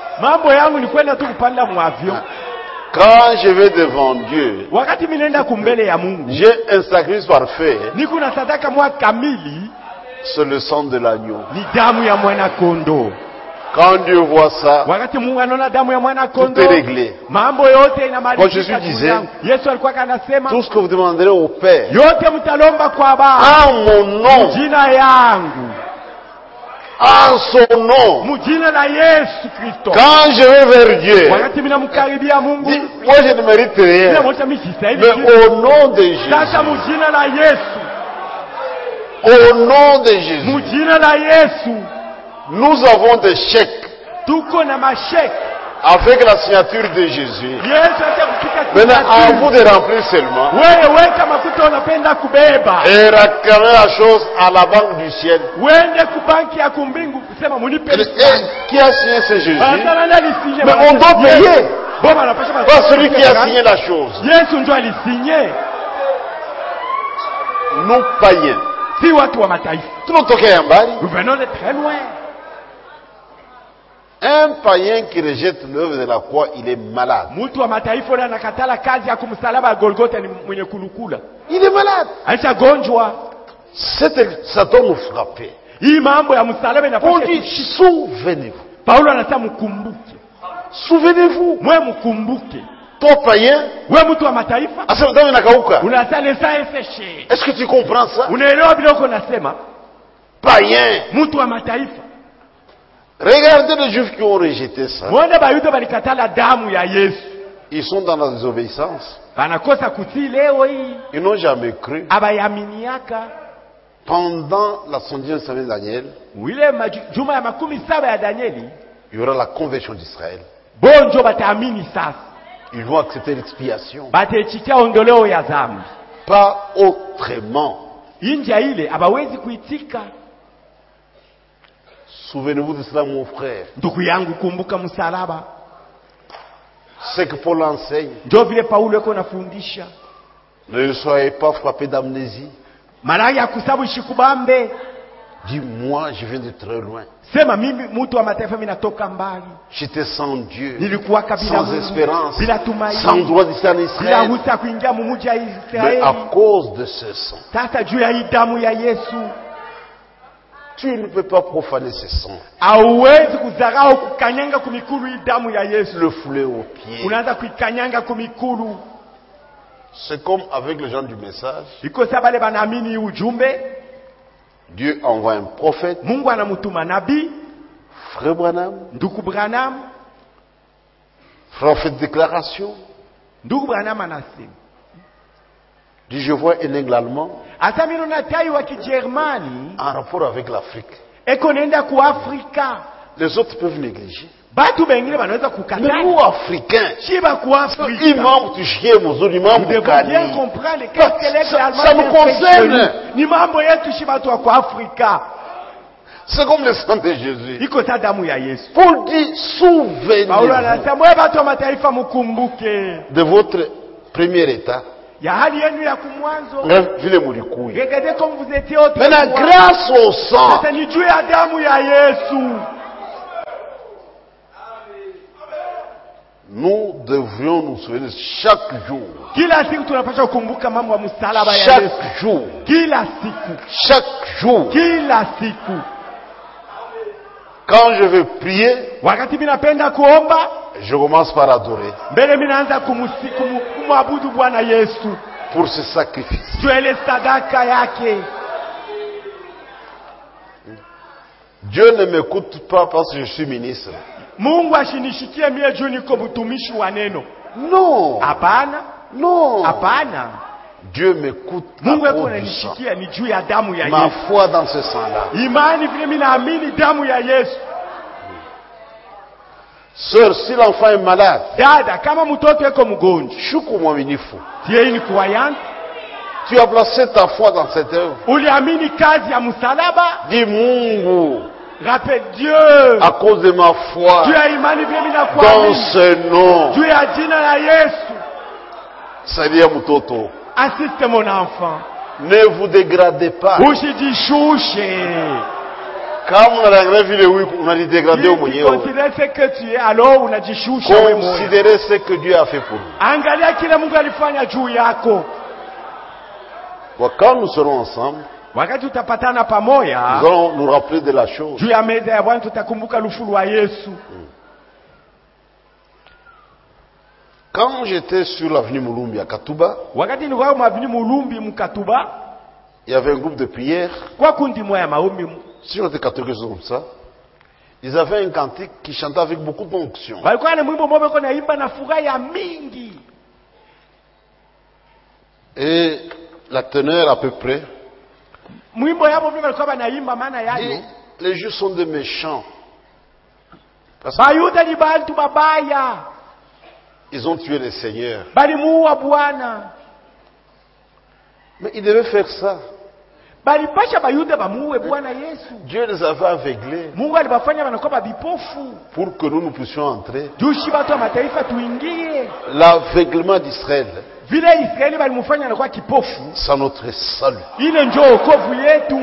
Quand je vais devant Dieu, j'ai un sacrifice parfait. C'est le sang de l'agneau. Quand Dieu voit ça, tout est réglé. Quand Jésus disait, tout ce que vous demanderez au Père, en mon nom, en son nom, quand je vais vers Dieu, moi je ne mérite rien, mais au nom de Jésus, au nom de Jésus, nous avons des chèques avec la signature de Jésus. Maintenant, à vous de remplir seulement et réclamer la chose à la banque du ciel. Et qui a signé c'est Jésus? Mais on doit payer. Pas celui qui a signé la chose. Nous païens. Nous venons de très loin. Un païen qui rejette l'œuvre de la croix, il est malade. Il est malade. Ça doit nous frapper. On dit, souvenez-vous. Souvenez-vous. Toi païen, est-ce que tu comprends ça? Païen. Regardez les Juifs qui ont rejeté ça. Ils sont dans la désobéissance. Ils n'ont jamais cru. Pendant la 110e semaine de Daniel, il y aura la conversion d'Israël. Ils vont accepter l'expiation. Pas autrement. Souvenez-vous de cela, mon frère. C'est que Paul enseigne. Ne soyez pas frappés d'amnésie. Dis-moi, je viens de très loin. J'étais sans Dieu, sans espérance, sans droit d'être en Israël. Mais à cause de ce sang, tu ne peux pas profaner ce sang. Le fouler aux pieds. C'est comme avec les gens du message. Dieu envoie un prophète. Mungu anamutuma nabii. Frère Branham. Ndugu Branham. Prophète déclaration. Ndugu Branham anasema. Dit je vois un aigle allemand. Hata mimi naona tai wa Kijerumani en rapport avec l'Afrique. Eko nenda ku Afrika. Les autres peuvent négliger. Batu bengine banaweza kukataa. Mais nous Africains, Shiba ku Afrika. Imam tushie mzuri mambo kani. Bien comprendre que ça nous concerne. Ni mambo yetu shiba tu kwa Afrika. C'est comme le sang de Jésus. Iko ta damu ya Yesu. Paul dit souvenez-vous. Paulo anasema batu wa mataifa mkumbuke de votre premier état. Ya hali yenu ya kumwanzo. Vile mulikuwa. Regardez comme vous étiez au Mais la grâce au sang. Sasa ni juu ya damu ya Yesu. Nous devrions nous souvenir chaque jour. Kila siku tunapaswa kukumbuka mambo ya msalaba ya Yesu. Chaque jour. Kila siku. Chaque jour. Kila siku. Quand je veux prier, wakati mimi napenda kuomba, je commence par adorer. Mbele mimi naanza kumwabudu Bwana Yesu. Pour ce sacrifice. Tuele sadaka yake. Dieu ne m'écoute pas parce que je suis ministre. Mungu ashinishikie mie juu niko mtumishi wa neno. Non. Hapana. Non. Hapana. Dieu m'écoute. Mungu yako ananishikia ni juu ya damu ya Yesu. Ma foi dans ce sang-là. Imani vile mimi naamini damu ya Yesu. Sœur, si l'enfant est malade. Dada, kama mtoto yako mgonjwa. Shuku mwaminifu. Tie ni croyant. Tu as placé ta foi dans cette œuvre. Uliamini kazi ya msalaba. Dis Mungu. Rappelle Dieu. À cause de ma foi. Dans ce nom. Dieu a dit dans la Yesu. Seigneur Mutoto. Assiste mon enfant. Ne vous dégradez pas. Quand on a vu le oui, on a dit dégrader au mwenyewe. Considérez ce que tu es, alors on a dit chouche. Considérez ce que Dieu a fait pour nous. Angalia kile Mungu alifanya juu yako. Quand nous serons ensemble, wakati tutapatana pamoja, nous allons nous rappeler de la chose. Juu ya meza ya Bwana tutakumbuka lufu wa Yesu. Quand j'étais sur l'avenue Mulumbi à Katuba, wakati nilikuwa m'avenue Mulumbi mkatuba, il y avait un groupe de prière. Kwa kundi moya maombi. Si on était catholique comme ça, ils avaient un cantique qui chantait avec beaucoup d'onction. Walikuwa na mwimbo mmoja uko naimba na furaha ya mingi. Et la teneur à peu près. Mwimbo yabo vile walikuwa wanaimba maana yayo. Les Juifs sont des méchants. Bayuda ni bantu babaya. Ils ont tué le Seigneur. Balimuua Bwana. Mais ils devaient faire ça. Balipasha bayuda bamuue Bwana Yesu. Dieu les avait aveuglés. Mungu alibafanya wanakuwa bipofu. Pour que nous puissions entrer. Jushi watu wa mataifa tuingie. L'aveuglement d'Israël. Vile Israeli balimufanya anakuwa kipofu. C'est notre salut. Ile njoo wokovu yetu.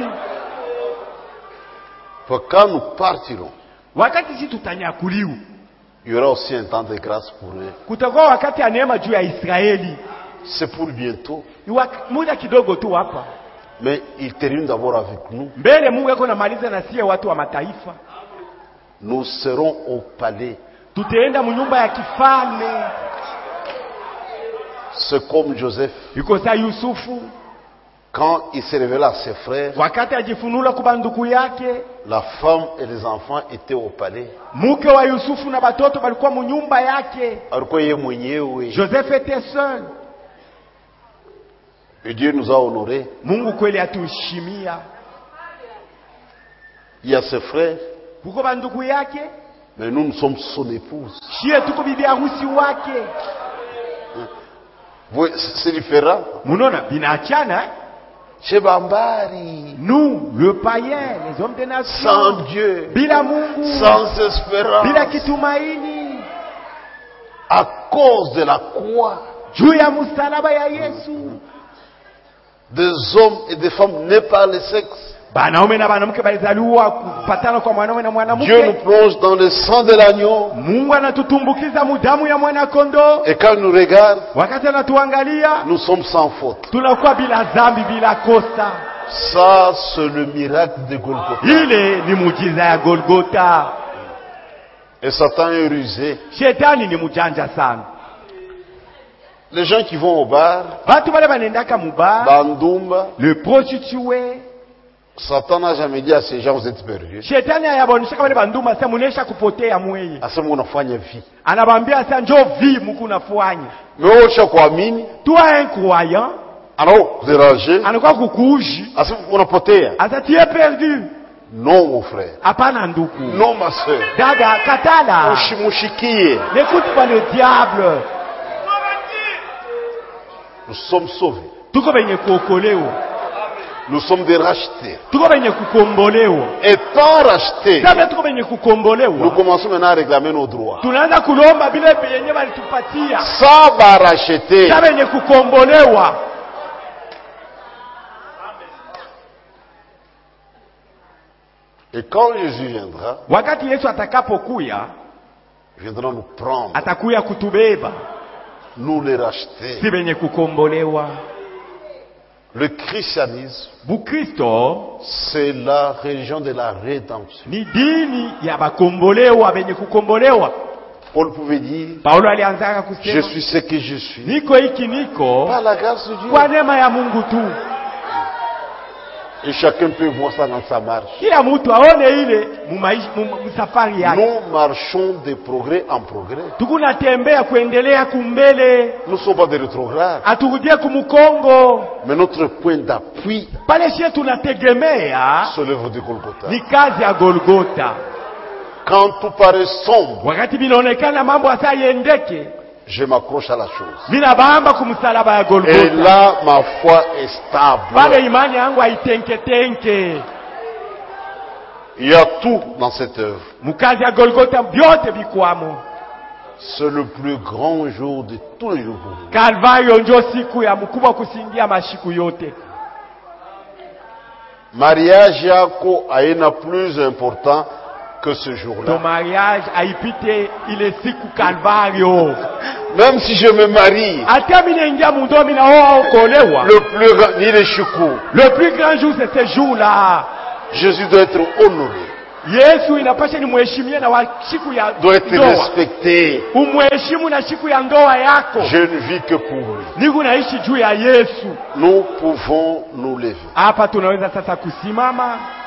Pour quand nous partirons. Wakati sisi tutanyakuliwa. Il y aura aussi un temps de grâce pour eux. Kutakuwa wakati ya neema juu ya Israeli. C'est pour bientôt. Muda kidogo tu hapa. Mais il termine d'abord avec nous. Mbele Mungu yako namaliza na sie watu wa mataifa. Nous serons au palais. Tutaenda mnyumba ya kifalme. C'est comme Joseph. Yuko sa Yusufu. Quand il s'est révélé à ses frères, wakati ajifunula kwa banduku yake, la femme et les enfants étaient au palais. Mke wa Yusufu na batoto balikuwa mnyumba yake. Alikuwa yeye mwenyewe. Joseph était seul. Et Dieu nous a honorés. Mungu kweli atuheshimia. Il y a ses frères. Kuko banduku yake. Mais nous sommes son épouse. Shie tuko bibi harusi wake. C'est différent. Munona binaachana. Chez Bambari. Nous, le païen, les hommes des nations. Sans Dieu. Bila Mungu. Sans espérance. Bila kitumaini. À cause de la croix. Juu ya msalaba ya Yesu. Des hommes et des femmes nés par le sexe. Banaume na banamke balizaliwa kupatana kwa mwanaume na mwanamke. Dieu nous plonge dans le sang de l'agneau. Mungu anatutumbukiza mudamu ya mwana kondoo. Et quand il nous regarde, wakati anatuangalia, nous sommes sans faute. Tunakuwa bila dhambi, bila kosa. Ça c'est le miracle de Golgotha. Ile ni muujiza ya Golgotha. Et Satan est rusé. Shetani ni mjanja sana. Les gens qui vont au bar, watu wale wanaendaka mu bar, bandumba, le prostitué, Satan n'a jamais dit à ces gens vous êtes perdus. Shetani ayabonisha kama banduma sasa munesha kupotea mweye. Asema unafanya vie. Anabambia sasa njoo vie mko unafanya. Mais ocha kuamini. Toi un croyant. Alors déranger. Anakuwa kukuji. Asema unapotea. Asa tu es perdu. Non mon frère. Hapana ndugu. Non ma sœur. Dada katala. Ushimushikie. N'écoute pas le diable. Nous sommes sauvés. Tuko benye kuokolewa. Nous sommes des rachetés. Tuko benye kukombolewa. Étant rachetés, Sasa tuko benye kukombolewa. nous commençons maintenant à réclamer nos droits. Tunaanza kulomba bile benye balitupatia. Ça va racheter. Sasa benye kukombolewa. Et quand Jésus viendra, Wakati Yesu atakapokuya, viendra nous prendre, atakuya kutubeba. nous les racheter. Si benye kukombolewa. Le christianisme, Bukristo c'est la religion de la rédemption. ni dini ya bakombolewa benye kukombolewa. Paul pouvait dire, Paulo alianza je kusema suis ce que je suis. niko hiki niko Par la grâce de Dieu. kwa neema ya Mungu tu. Et chacun peut voir ça dans sa marche. Kila mtu aone ile msafari yake. Nous marchons de progrès en progrès. Tukunatembea kuendelea kumbele. Nous ne sommes pas des rétrogrades. Aturudie kumukongo. Mais notre point d'appui, Pale shie tunategemea c'est l'œuvre de Golgotha. ni kazi ya Golgotha. Quand tout paraît sombre, Wakati binaonekana mambo asayendeke, je m'accroche à la chose. binabamba kumsalaba ya Et Golgotha. là, ma foi est stable. Pale imani yangu haitenke. Il y a tout dans cette œuvre. Mukazi ya Golgotha vyote bikwamo. C'est le plus grand jour de tous les jours pour nous. Kalvario njo siku ya mkubwa kusindia mashiku yote. Mariage yako haina plus important que ce Ton jour-là. mariage haipite ile siku Kalvario. Même si je me marie, Hata mimi naingia mundomi na wao okolewa. le plus grand, ni les choukou, Le plus grand jour c'est ce jour-là. Jésus doit être honoré, Yesu inapasha ni mheshimie na wa siku ya doit être ndoa. respecté. Umheshimu na siku ya ndoa yako. Je ne vis que pour lui. Niko naishi juu ya Yesu. Nous pouvons nous lever. Hapa tunaweza sasa kusimama.